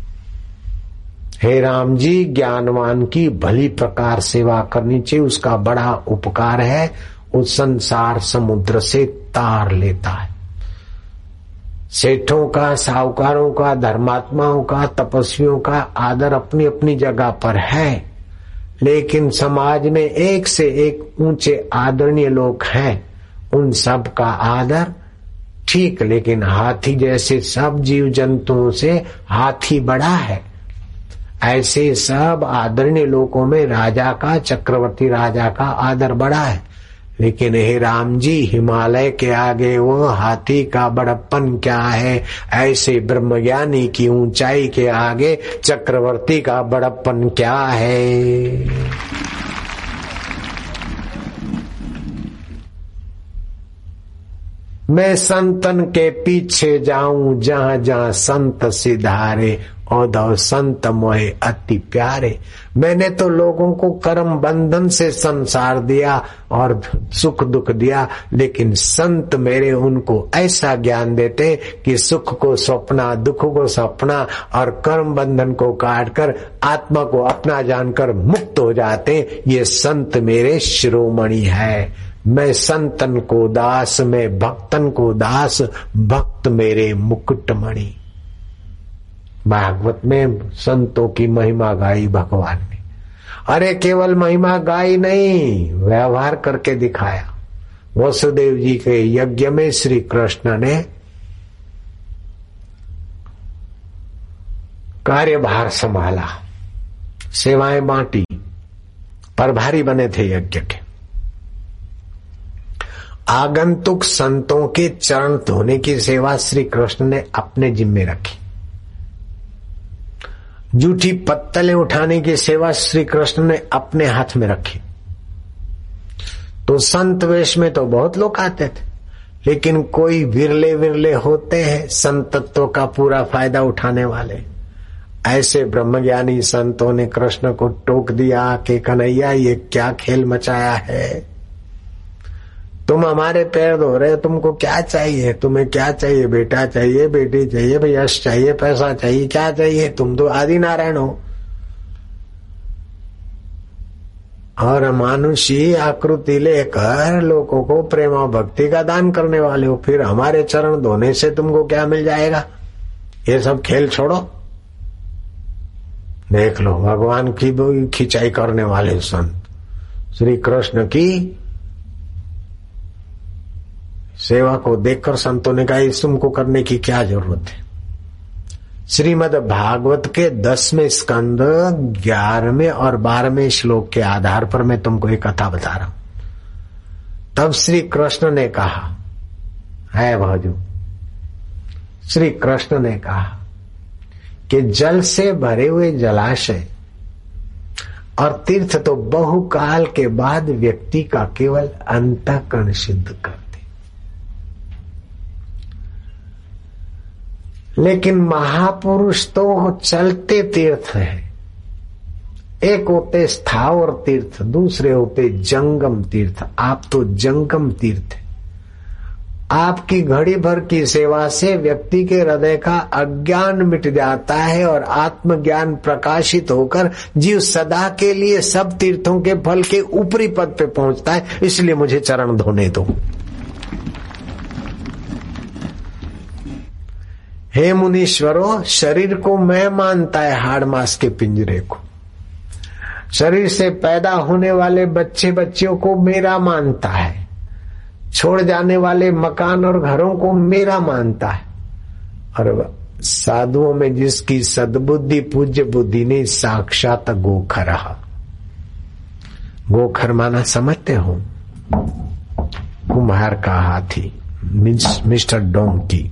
हे राम जी, ज्ञानवान की भली प्रकार सेवा करनी चाहिए, उसका बड़ा उपकार है। उस संसार समुद्र से विस्तार लेता है। सेठों का, साहूकारों का, धर्मात्माओं का, तपस्वियों का आदर अपनी अपनी जगह पर है, लेकिन समाज में एक से एक ऊंचे आदरणीय लोग हैं। उन सब का आदर ठीक, लेकिन हाथी जैसे सब जीव जंतुओं से हाथी बड़ा है। ऐसे सब आदरणीय लोगों में राजा का, चक्रवर्ती राजा का आदर बड़ा है, लेकिन हे राम जी, हिमालय के आगे वो हाथी का बड़प्पन क्या है? ऐसे ब्रह्मज्ञानी की ऊंचाई के आगे चक्रवर्ती का बड़प्पन क्या है? मैं संतन के पीछे जाऊं जहां जहां संत सिधारे, औधव संत मोहे अति प्यारे। मैंने तो लोगों को कर्म बंधन से संसार दिया और सुख दुख दिया, लेकिन संत मेरे उनको ऐसा ज्ञान देते कि सुख को सपना, दुख को सपना और कर्म बंधन को काट कर आत्मा को अपना जानकर मुक्त हो जाते। ये संत मेरे शिरोमणि है। मैं संतन को दास, मैं भक्तन को दास, भक्त मेरे मुकुटमणि। भागवत में संतों की महिमा गाई भगवान ने। अरे केवल महिमा गाई नहीं, व्यवहार करके दिखाया। वसुदेव जी के यज्ञ में श्री कृष्ण ने कार्यभार संभाला, सेवाएं बांटी, प्रभारी बने थे यज्ञ के। आगंतुक संतों के चरण धोने की सेवा श्री कृष्ण ने अपने जिम्मे रखी। जूठी पत्तलें उठाने की सेवा श्री कृष्ण ने अपने हाथ में रखी। तो संत वेश में तो बहुत लोग आते थे, लेकिन कोई विरले विरले होते हैं संतत्व का पूरा फायदा उठाने वाले। ऐसे ब्रह्मज्ञानी संतों ने कृष्ण को टोक दिया कि कन्हैया ये क्या खेल मचाया है? तुम हमारे पैर धो रहे हो, तुमको क्या चाहिए? तुम्हें क्या चाहिए? बेटा चाहिए, बेटी चाहिए, यश चाहिए, पैसा चाहिए, क्या चाहिए? तुम तो आदि नारायण हो और मानुषी आकृति लेकर लोगों को प्रेम और भक्ति का दान करने वाले हो। फिर हमारे चरण धोने से तुमको क्या मिल जाएगा? ये सब खेल छोड़ो। देख लो भगवान की खिंचाई करने वाले संत श्री कृष्ण की सेवा को देखकर संतों ने कहा इस तुमको करने की क्या जरूरत है? श्रीमद् भागवत के दसवें स्कंद ग्यारहवें और बारहवें श्लोक के आधार पर मैं तुमको एक कथा बता रहा हूं। तब श्री कृष्ण ने कहा, है भाजू, श्री कृष्ण ने कहा कि जल से भरे हुए जलाशय और तीर्थ तो बहुकाल के बाद व्यक्ति का केवल अंतःकरण सिद्ध करते, लेकिन महापुरुष तो चलते तीर्थ हैं। एक होते स्थावर तीर्थ, दूसरे होते जंगम तीर्थ। आप तो जंगम तीर्थ है। आपकी घड़ी भर की सेवा से व्यक्ति के हृदय का अज्ञान मिट जाता है और आत्मज्ञान प्रकाशित होकर जीव सदा के लिए सब तीर्थों के फल के ऊपरी पद पे पहुंचता है। इसलिए मुझे चरण धोने दो। हे मुनीश्वरों, शरीर को मैं मानता है हाड़ मांस के पिंजरे को, शरीर से पैदा होने वाले बच्चे बच्चियों को मेरा मानता है, छोड़ जाने वाले मकान और घरों को मेरा मानता है। और साधुओं में जिसकी सद्बुद्धि पूज्य बुद्धि ने साक्षात गोखर। गोखर माना समझते हो? कुम्हार का हाथी, मिस्टर डोंकी।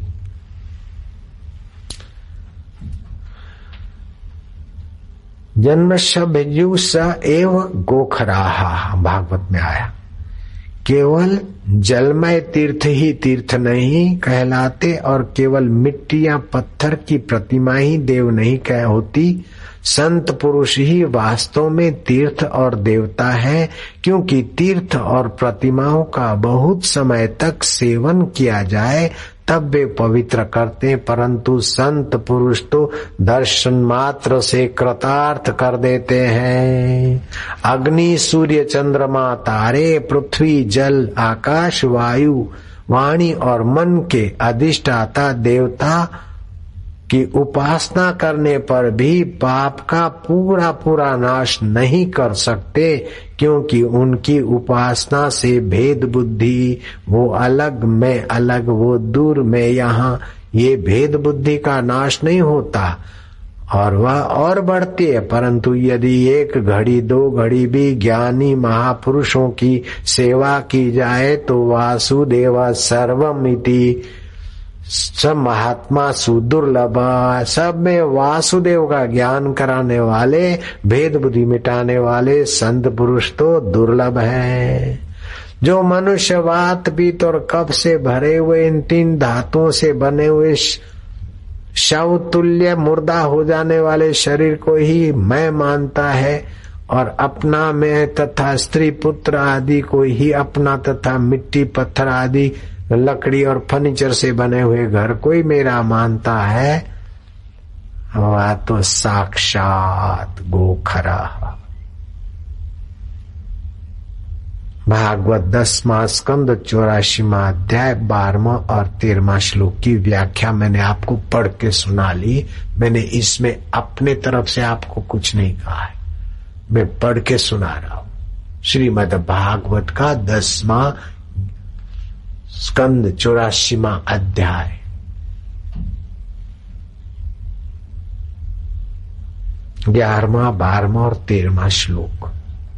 जन्मश भिजु स एव गोखराहा, भागवत में आया। केवल जलमय तीर्थ ही तीर्थ नहीं कहलाते और केवल मिट्टी या पत्थर की प्रतिमा ही देव नहीं कह होती। संत पुरुष ही वास्तव में तीर्थ और देवता है, क्योंकि तीर्थ और प्रतिमाओं का बहुत समय तक सेवन किया जाए तब वे पवित्र करते, परंतु संत पुरुष तो दर्शन मात्र से कृतार्थ कर देते हैं। अग्नि, सूर्य, चंद्रमा, तारे, पृथ्वी, जल, आकाश, वायु, वाणी और मन के अधिष्ठाता देवता की उपासना करने पर भी पाप का पूरा पूरा नाश नहीं कर सकते, क्योंकि उनकी उपासना से भेद बुद्धि, वो अलग मैं अलग, वो दूर मैं यहाँ, ये भेद बुद्धि का नाश नहीं होता और वह और बढ़ती है। परंतु यदि एक घड़ी दो घड़ी भी ज्ञानी महापुरुषों की सेवा की जाए तो वासुदेव सर्वमिति, सब महात्मा सुदुर्लभ, सब में वासुदेव का ज्ञान कराने वाले, भेद बुद्धि मिटाने वाले संत पुरुष तो दुर्लभ है। जो मनुष्य वात पित्त और कफ से भरे हुए इन तीन धातुओं से बने हुए शव तुल्य मुर्दा हो जाने वाले शरीर को ही मैं मानता है और अपना मैं तथा स्त्री पुत्र आदि को ही अपना तथा मिट्टी पत्थर आदि लकड़ी और फर्नीचर से बने हुए घर को ही मेरा मानता है, वह तो साक्षात गोखरा। भागवत दसवां स्कंद चौरासीवां अध्याय बारहवां और तेरहवां श्लोक की व्याख्या मैंने आपको पढ़ के सुना ली। मैंने इसमें अपने तरफ से आपको कुछ नहीं कहा है, मैं पढ़ के सुना रहा हूं। श्रीमद् भागवत का दसवां स्कंद चौरासीवां अध्याय ग्यारहवां बारहवां और तेरहवां श्लोक।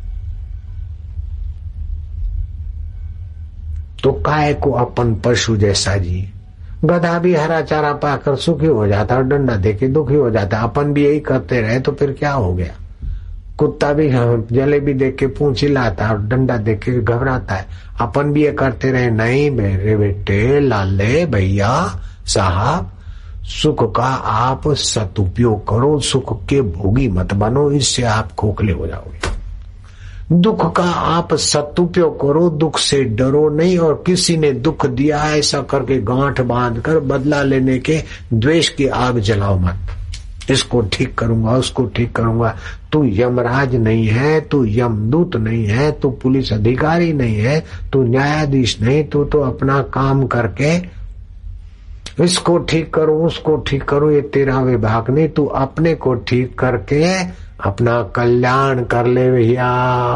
तो काय को अपन पशु जैसा जी, गधा भी हरा चारा पाकर सुखी हो जाता और डंडा देके दुखी हो जाता। अपन भी यही करते रहे तो फिर क्या हो गया। कुत्ता भी जलेबी देख के पूंछ हिलाता और डंडा देख के घबराता है। अपन भी ये करते रहे, नहीं मेरे बेटे लाले भैया साहब, सुख का आप सदुपयोग करो, सुख के भोगी मत बनो, इससे आप खोखले हो जाओगे। दुख का आप सदुपयोग करो, दुख से डरो नहीं, और किसी ने दुख दिया ऐसा करके गांठ बांध कर बदला लेने के द्वेष की आग जलाओ मत। इसको ठीक करूंगा, उसको ठीक करूंगा। तू यमराज नहीं है, तू यमदूत नहीं है, तू पुलिस अधिकारी नहीं है, तू न्यायाधीश नहीं, तू तो अपना काम करके इसको ठीक करूं उसको ठीक करूं, ये तेरा विभाग नहीं। तू अपने को ठीक करके अपना कल्याण कर ले भैया।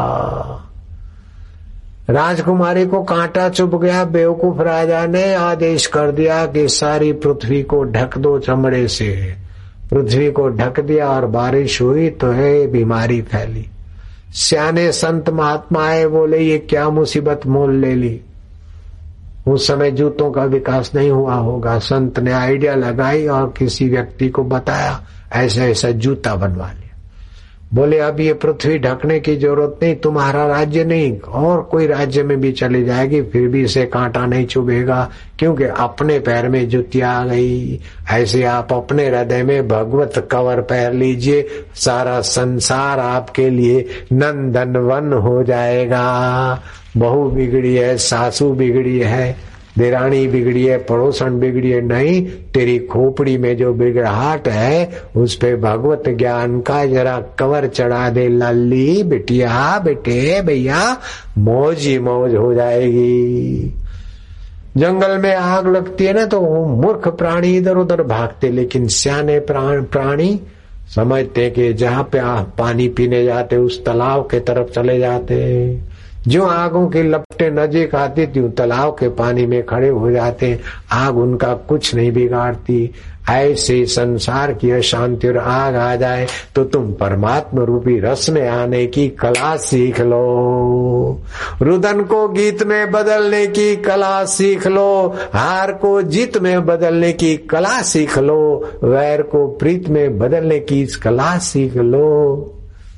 राजकुमारी को कांटा चुभ गया, बेवकूफ राजा ने आदेश कर दिया कि सारी पृथ्वी को ढक दो चमड़े से। पृथ्वी को ढक दिया और बारिश हुई तो है बीमारी फैली। सियाने संत महात्मा आए, बोले ये क्या मुसीबत मोल ले ली। उस समय जूतों का विकास नहीं हुआ होगा। संत ने आइडिया लगाई और किसी व्यक्ति को बताया, ऐसा ऐसा जूता बनवा लिया। बोले अब ये पृथ्वी ढकने की जरूरत नहीं, तुम्हारा राज्य नहीं और कोई राज्य में भी चली जाएगी फिर भी इसे कांटा नहीं चुभेगा, क्योंकि अपने पैर में जुतिया आ गई। ऐसे आप अपने हृदय में भगवत कवर पहन लीजिए, सारा संसार आपके लिए नंदनवन हो जाएगा। बहू बिगड़ी है, सासू बिगड़ी है, देरानी बिगड़ी है, पड़ोसन बिगड़ी है, नहीं, तेरी खोपड़ी में जो बिगड़ाहट है उस पे भगवत ज्ञान का जरा कवर चढ़ा दे लाली बिटिया, बेटे भैया, मौज ही मौज हो जाएगी। जंगल में आग लगती है ना तो मूर्ख प्राणी इधर उधर भागते, लेकिन सियाने प्राणी समझते कि जहाँ पे पानी पीने जाते उस तालाब के तरफ चले जाते। जो आगों की लपटें नजीक आती थी तालाब के पानी में खड़े हो जाते, आग उनका कुछ नहीं बिगाड़ती। ऐसे संसार की अशांति और आग आ जाए तो तुम परमात्मा रूपी रस में आने की कला सीख लो। रुदन को गीत में बदलने की कला सीख लो, हार को जीत में बदलने की कला सीख लो, वैर को प्रीत में बदलने की कला सीख लो,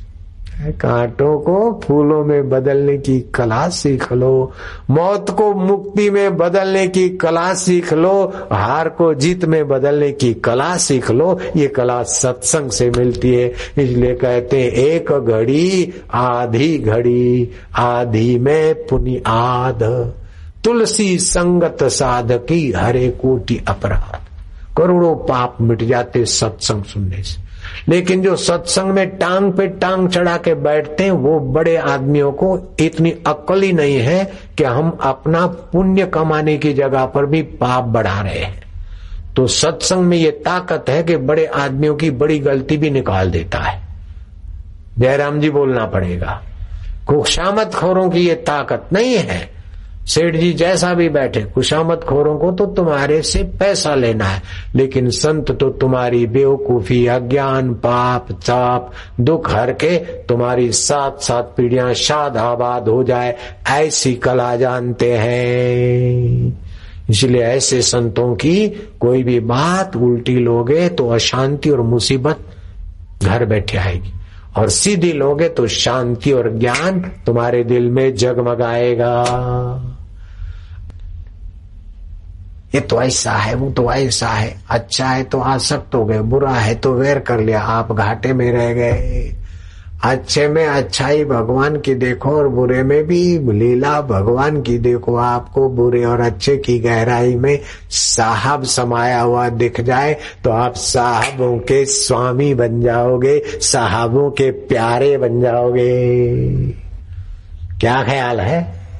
कांटों को फूलों में बदलने की कला सीख लो, मौत को मुक्ति में बदलने की कला सीख लो, हार को जीत में बदलने की कला सीख लो। ये कला सत्संग से मिलती है। इसलिए कहते हैं एक घड़ी आधी घड़ी, आधी में पुनि आध, तुलसी संगत साधकी हरे कोटि अपराध। करोड़ों पाप मिट जाते सत्संग सुनने से। लेकिन जो सत्संग में टांग पे टांग चढ़ा के बैठते हैं वो बड़े आदमियों को इतनी अक्ल ही नहीं है कि हम अपना पुण्य कमाने की जगह पर भी पाप बढ़ा रहे हैं। तो सत्संग में ये ताकत है कि बड़े आदमियों की बड़ी गलती भी निकाल देता है। जयराम जी बोलना पड़ेगा। खुशामत खोरों की ये ताकत नहीं है। सेठ जी जैसा भी बैठे, खुशामत खोरों को तो तुम्हारे से पैसा लेना है, लेकिन संत तो तुम्हारी बेवकूफी, अज्ञान, पाप, चाप, दुख हर के तुम्हारी सात सात पीढ़ियां शाद आबाद हो जाए ऐसी कला जानते हैं। इसलिए ऐसे संतों की कोई भी बात उल्टी लोगे तो अशांति और मुसीबत घर बैठे आएगी, और सीधी लोगे तो शांति और ज्ञान तुम्हारे दिल में जगमगाएगा। ये तो ऐसा है, वो तो ऐसा है, अच्छा है तो आसक्त हो गए, बुरा है तो वैर कर लिया, आप घाटे में रह गए। अच्छे में अच्छाई भगवान की देखो और बुरे में भी लीला भगवान की देखो। आपको बुरे और अच्छे की गहराई में साहब समाया हुआ दिख जाए तो आप साहबों के स्वामी बन जाओगे, साहबों के प्यारे बन जाओगे। क्या ख्याल है?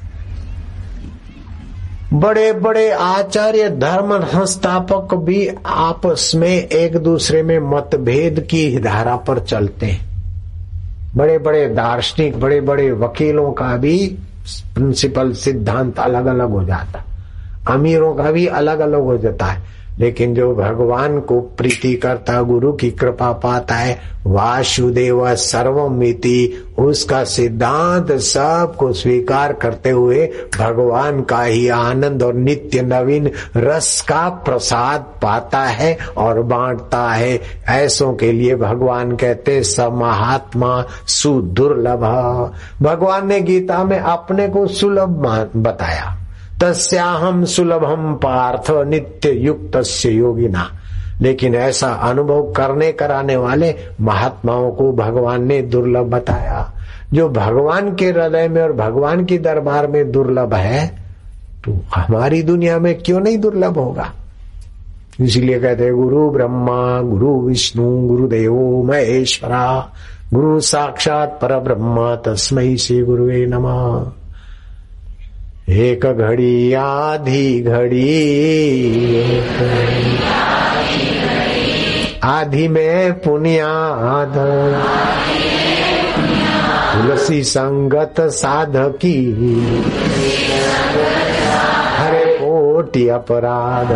बड़े बड़े आचार्य, धर्म संस्थापक भी आपस में एक दूसरे में मतभेद की धारा पर चलते हैं। बड़े बड़े दार्शनिक, बड़े बड़े वकीलों का भी प्रिंसिपल सिद्धांत अलग अलग हो जाता, अमीरों का भी अलग अलग हो जाता है, लेकिन जो भगवान को प्रीति करता, गुरु की कृपा पाता है, वासुदेव सर्वमिति, उसका सिद्धांत सबको स्वीकार करते हुए भगवान का ही आनंद और नित्य नवीन रस का प्रसाद पाता है और बांटता है। ऐसों के लिए भगवान कहते स महात्मा सुदुर्लभ। भगवान ने गीता में अपने को सुलभ बताया, तस्याहम सुलभम पार्थ नित्य युक्तस्य योगिना। लेकिन ऐसा अनुभव करने कराने वाले महात्माओं को भगवान ने दुर्लभ बताया। जो भगवान के हृदय में और भगवान की दरबार में दुर्लभ है तो हमारी दुनिया में क्यों नहीं दुर्लभ होगा। इसीलिए कहते गुरु ब्रह्मा गुरु विष्णु गुरुदेवो महेश्वरा गुरु साक्षात परब्रह्म तस्मै श्री गुरुवे नमः। एक घड़ी आधी घड़ी आधी में पुण्याध तुलसी संगत साधकी हरे कोटि अपराध।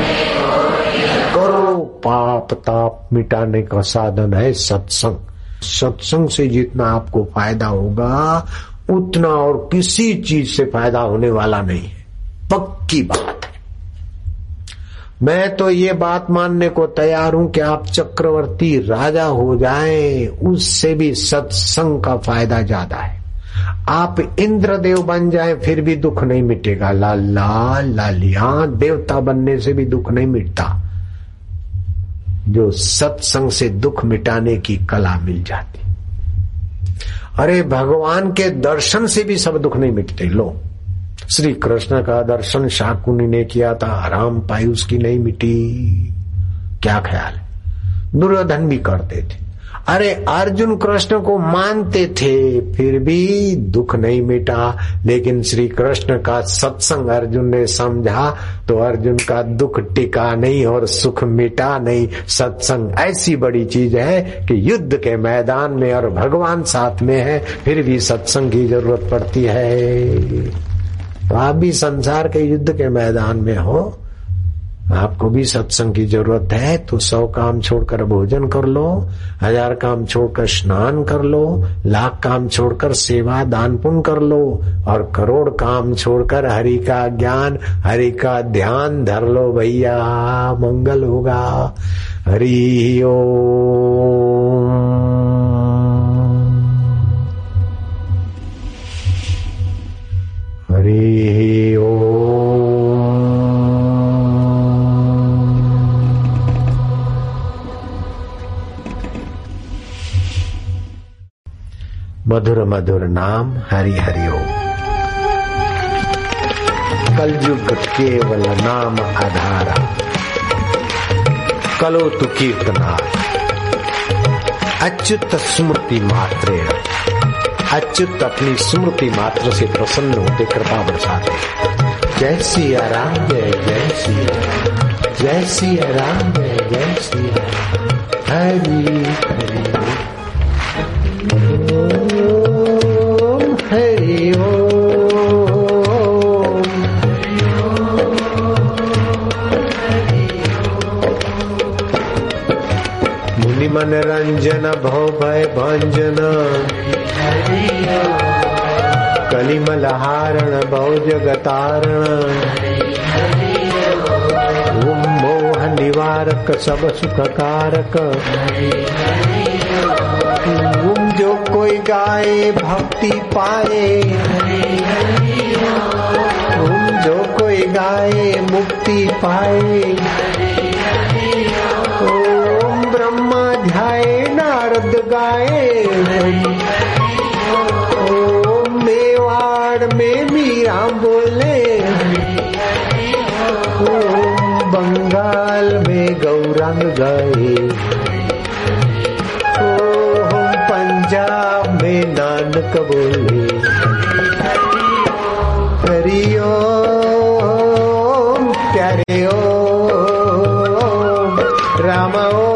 करो पाप ताप मिटाने का साधन है सत्संग। सत्संग से जितना आपको फायदा होगा उतना और किसी चीज से फायदा होने वाला नहीं है, पक्की बात है। मैं तो ये बात मानने को तैयार हूं कि आप चक्रवर्ती राजा हो जाएं, उससे भी सत्संग का फायदा ज्यादा है। आप इंद्रदेव बन जाएं फिर भी दुख नहीं मिटेगा। लाला लालिया देवता बनने से भी दुख नहीं मिटता। जो सत्संग से दुख मिटाने की कला मिल जाती। अरे भगवान के दर्शन से भी सब दुख नहीं मिटते। लो, श्री कृष्ण का दर्शन शाकुनी ने किया था, राम पाई उसकी नहीं मिटी। क्या ख्याल है? दुर्योधन भी करते थे। अरे अर्जुन कृष्ण को मानते थे फिर भी दुख नहीं मिटा, लेकिन श्री कृष्ण का सत्संग अर्जुन ने समझा तो अर्जुन का दुख टिका नहीं और सुख मिटा नहीं। सत्संग ऐसी बड़ी चीज है कि युद्ध के मैदान में और भगवान साथ में है फिर भी सत्संग की जरूरत पड़ती है। तो आप भी संसार के युद्ध के मैदान में हो, आपको भी सत्संग की जरूरत है। तो सौ काम छोड़कर भोजन कर लो, हजार काम छोड़कर स्नान कर लो, लाख काम छोड़कर सेवा दान पुण्य कर लो, और करोड़ काम छोड़कर हरि का ज्ञान हरि का ध्यान धर लो भैया, मंगल होगा। हरि ओम। हरि ओम। मधुर मधुर नाम हरि हरि ओम। कलयुग केवल नाम आधारा, कलो तु कीर्तनार। अच्युत स्मृति मात्रेण, अच्युत अपनी स्मृति मात्र से प्रसन्न होते कृपा बरसाते। जय सिया राम, जय जय सिया, जय सिया राम, जय जय सिया, हरि हरि ओम, हरि ओम, मुनि मन रंजन भव भय भंजन, कलिमलहारण भव जगतारण, ओम मोह निवारक सब सुख कारक, ओम जो कोई गाए भक्ति पाए, ओम जो कोई गाए मुक्ति पाए, ओम ब्रह्मा ध्याए नारद गाए, ओम मेवाड़ में मीरा बोले, ओम बंगाल में गौरंग गाए, ओम पंजाब में नानक बोले, हरि ओम प्यारे ओम राम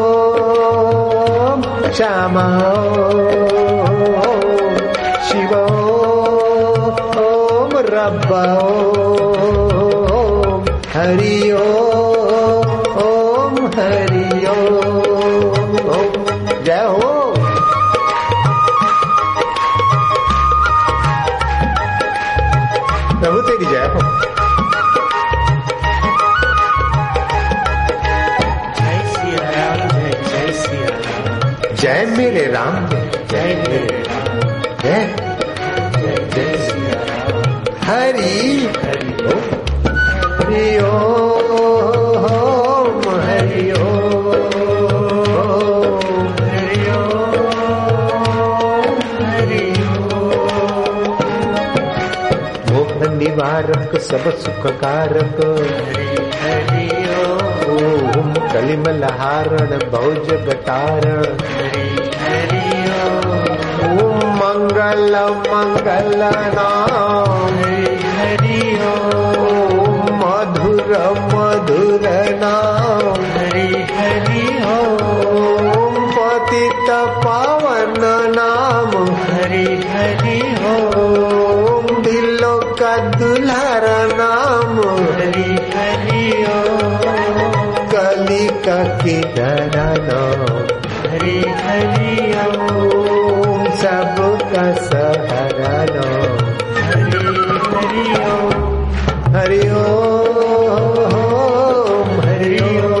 ओम श्याम ओम शिव ओम रब्ब ओम हरि ओम हरि ओम। जय हो। प्रभु तेरी जय हो। जय सिया राम, जय जय सिया राम, जय मेरे राम, जय मेरे राम, जय जय जय सिया राम, हरि हरि ओम, हरि ओम, हरि ओम, हरि ओम, हरि ओम, मोह निवारक सब सुख कारक, हरि ओम, ओम कलिमलहारण भव जगतारण, हरि ओम, ओम मंगल मंगल नाम, हरि ओम, ओम मधुर मधुर नाम, हरि हरि ओम, ओम पतित पावन नाम, हरि हरि ओम, ओम दिलों का दुल्हारा नाम, हरि हरि ओम, कली का किनारा नाम, हरि हरि ओम, ओम सबका सहारा नाम, हरि हरि ओम, हरि ओम, हरि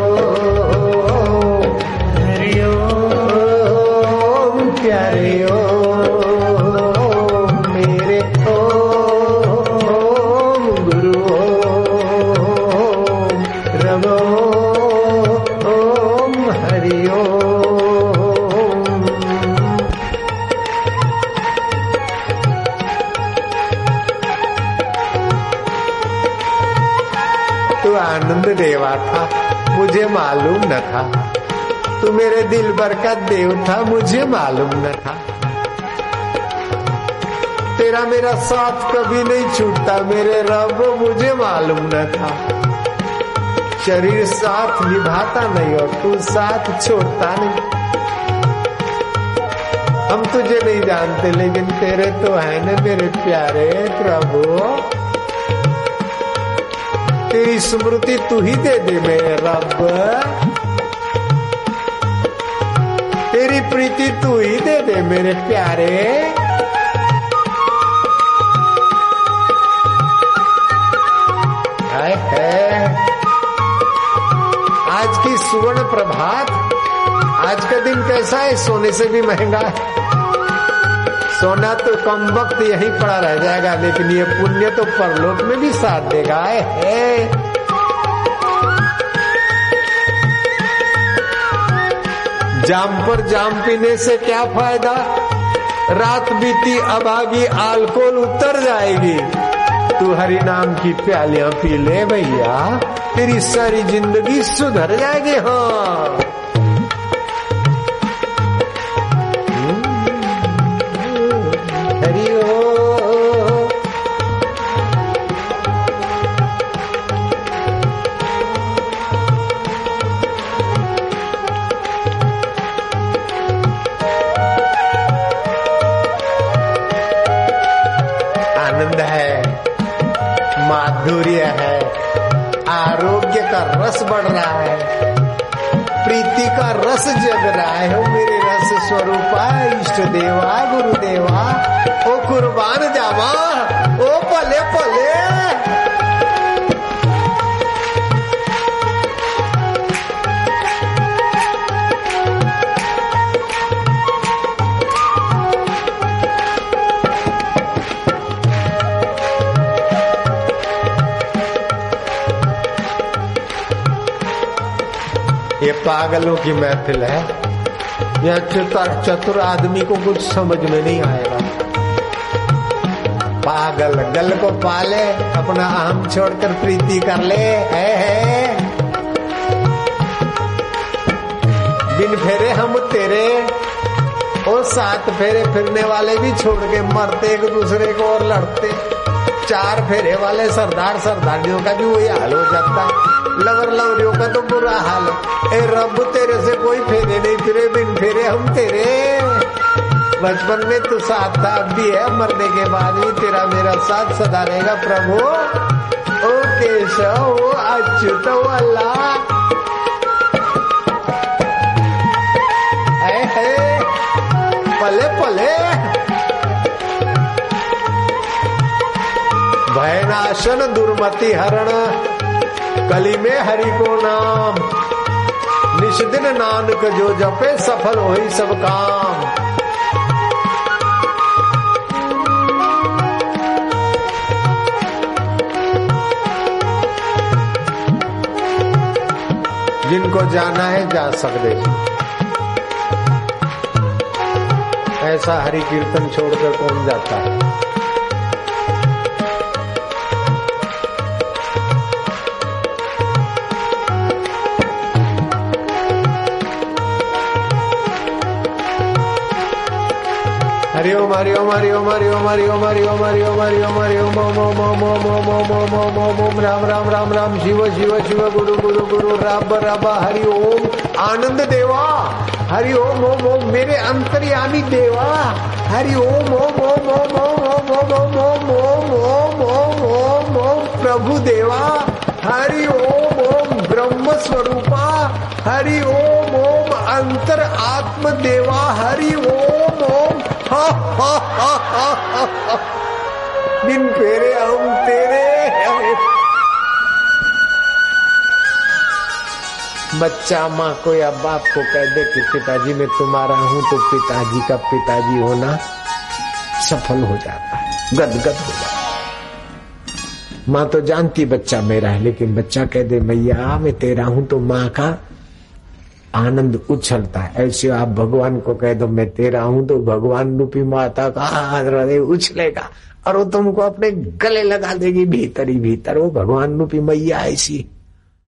ओम, हरि ओम प्यारे ओम मेरे ओम गुरु ओम रम ओम हरि ओम। तू आनंद देवा था, मुझे मालूम न था, तू मेरे दिल भर का देव था, मुझे मालूम न था। तेरा मेरा साथ कभी नहीं छूटता मेरे रब, मुझे मालूम न था। शरीर साथ निभाता नहीं और तू साथ छोड़ता नहीं। हम तुझे नहीं जानते लेकिन तेरे तो है न मेरे प्यारे प्रभु। तेरी स्मृति तू ही दे दे मेरे रब, तेरी प्रीति तू ही दे दे मेरे प्यारे। हाय है आज की सुवर्ण प्रभात, आज का दिन कैसा है? सोने से भी महंगा है। सोना तो कम वक्त यहीं पड़ा रह जाएगा, लेकिन ये पुण्य तो परलोक में भी साथ देगा। है जाम पर जाम पीने से क्या फायदा? रात बीती अभागी अल्कोहल उतर जाएगी। तू हरि नाम की प्यालियां पी ले भैया, तेरी सारी जिंदगी सुधर जाएगी। हाँ आनंद है, माधुर्य है, आरोग्य का रस बढ़ रहा है, प्रीति का रस जग रहा है। ओ मेरे रस स्वरूपा इष्ट देवा गुरुदेवा, ओ कुर्बान जावा, ओ पले पले। ये पागलों की महफिल है। यह चतुर चतुर आदमी को कुछ समझ में नहीं आएगा। पागल गल को पाले, अपना अहम छोड़कर प्रीति कर ले। है, है। बिन फेरे हम तेरे, और सात फेरे फिरने वाले भी छोड़ के मरते एक दूसरे को और लड़ते। चार फेरे वाले सरदार सरदारियों का भी वही हाल हो जाता है। लवर लवरियों का तो बुरा हाल है। ए रब तेरे से कोई फेरे नहीं फिरे, बिन फेरे हम तेरे। बचपन में तू साथ था, अब भी है, मरने के बाद भी तेरा मेरा साथ सदा रहेगा प्रभु। ओ केशव, ओ अच्युत, ओ अल्लाह। है, है, पले पले। भयनाशन दुर्मति हरण, कली में हरि को नाम। निष्दिन नानक जो जपे, सफल होई सब काम। जिनको जाना है जा सकते। ऐसा हरि कीर्तन छोड़कर कौन जाता है? हरिओम हरिओम हरिओम हरिओम हरिओम हरिओम हरिओम हरिओम हरिओम ओम ओम ओम ओम ओम ओम ओम ओम ओम ओम राम राम राम राम शिव शिव शिव गुरु गुरु गुरु रब रब हरि ओम आनंद देवा। हरि ओम ओम ओम मेरे अंतर्यामी देवा। हरि ओम ओम ओम ओम ओम ओम ओम ओम ओम ओम ओम ओम ओम प्रभु देवा। हरि ओम ओम ब्रह्म स्वरूपा। हरि ओम ओम अंतर आत्म देवा। हरि ओम ओम हा हा हा हा हा। बिन फेरे हम तेरे। बच्चा माँ को या बाप को कह दे कि पिताजी मैं तुम्हारा हूं, तो पिताजी का पिताजी होना सफल हो जाता है, गदगद हो जाता है। माँ तो जानती बच्चा मेरा है, लेकिन बच्चा कह दे मैया मैं तेरा हूं, तो माँ का आनंद उछलता है। ऐसे आप भगवान को कह दो मैं तेरा हूं, तो भगवान रूपी माता का हृदय उछलेगा और वो तुमको अपने गले लगा देगी भीतर ही भीतर। वो भगवान रूपी मैया ऐसी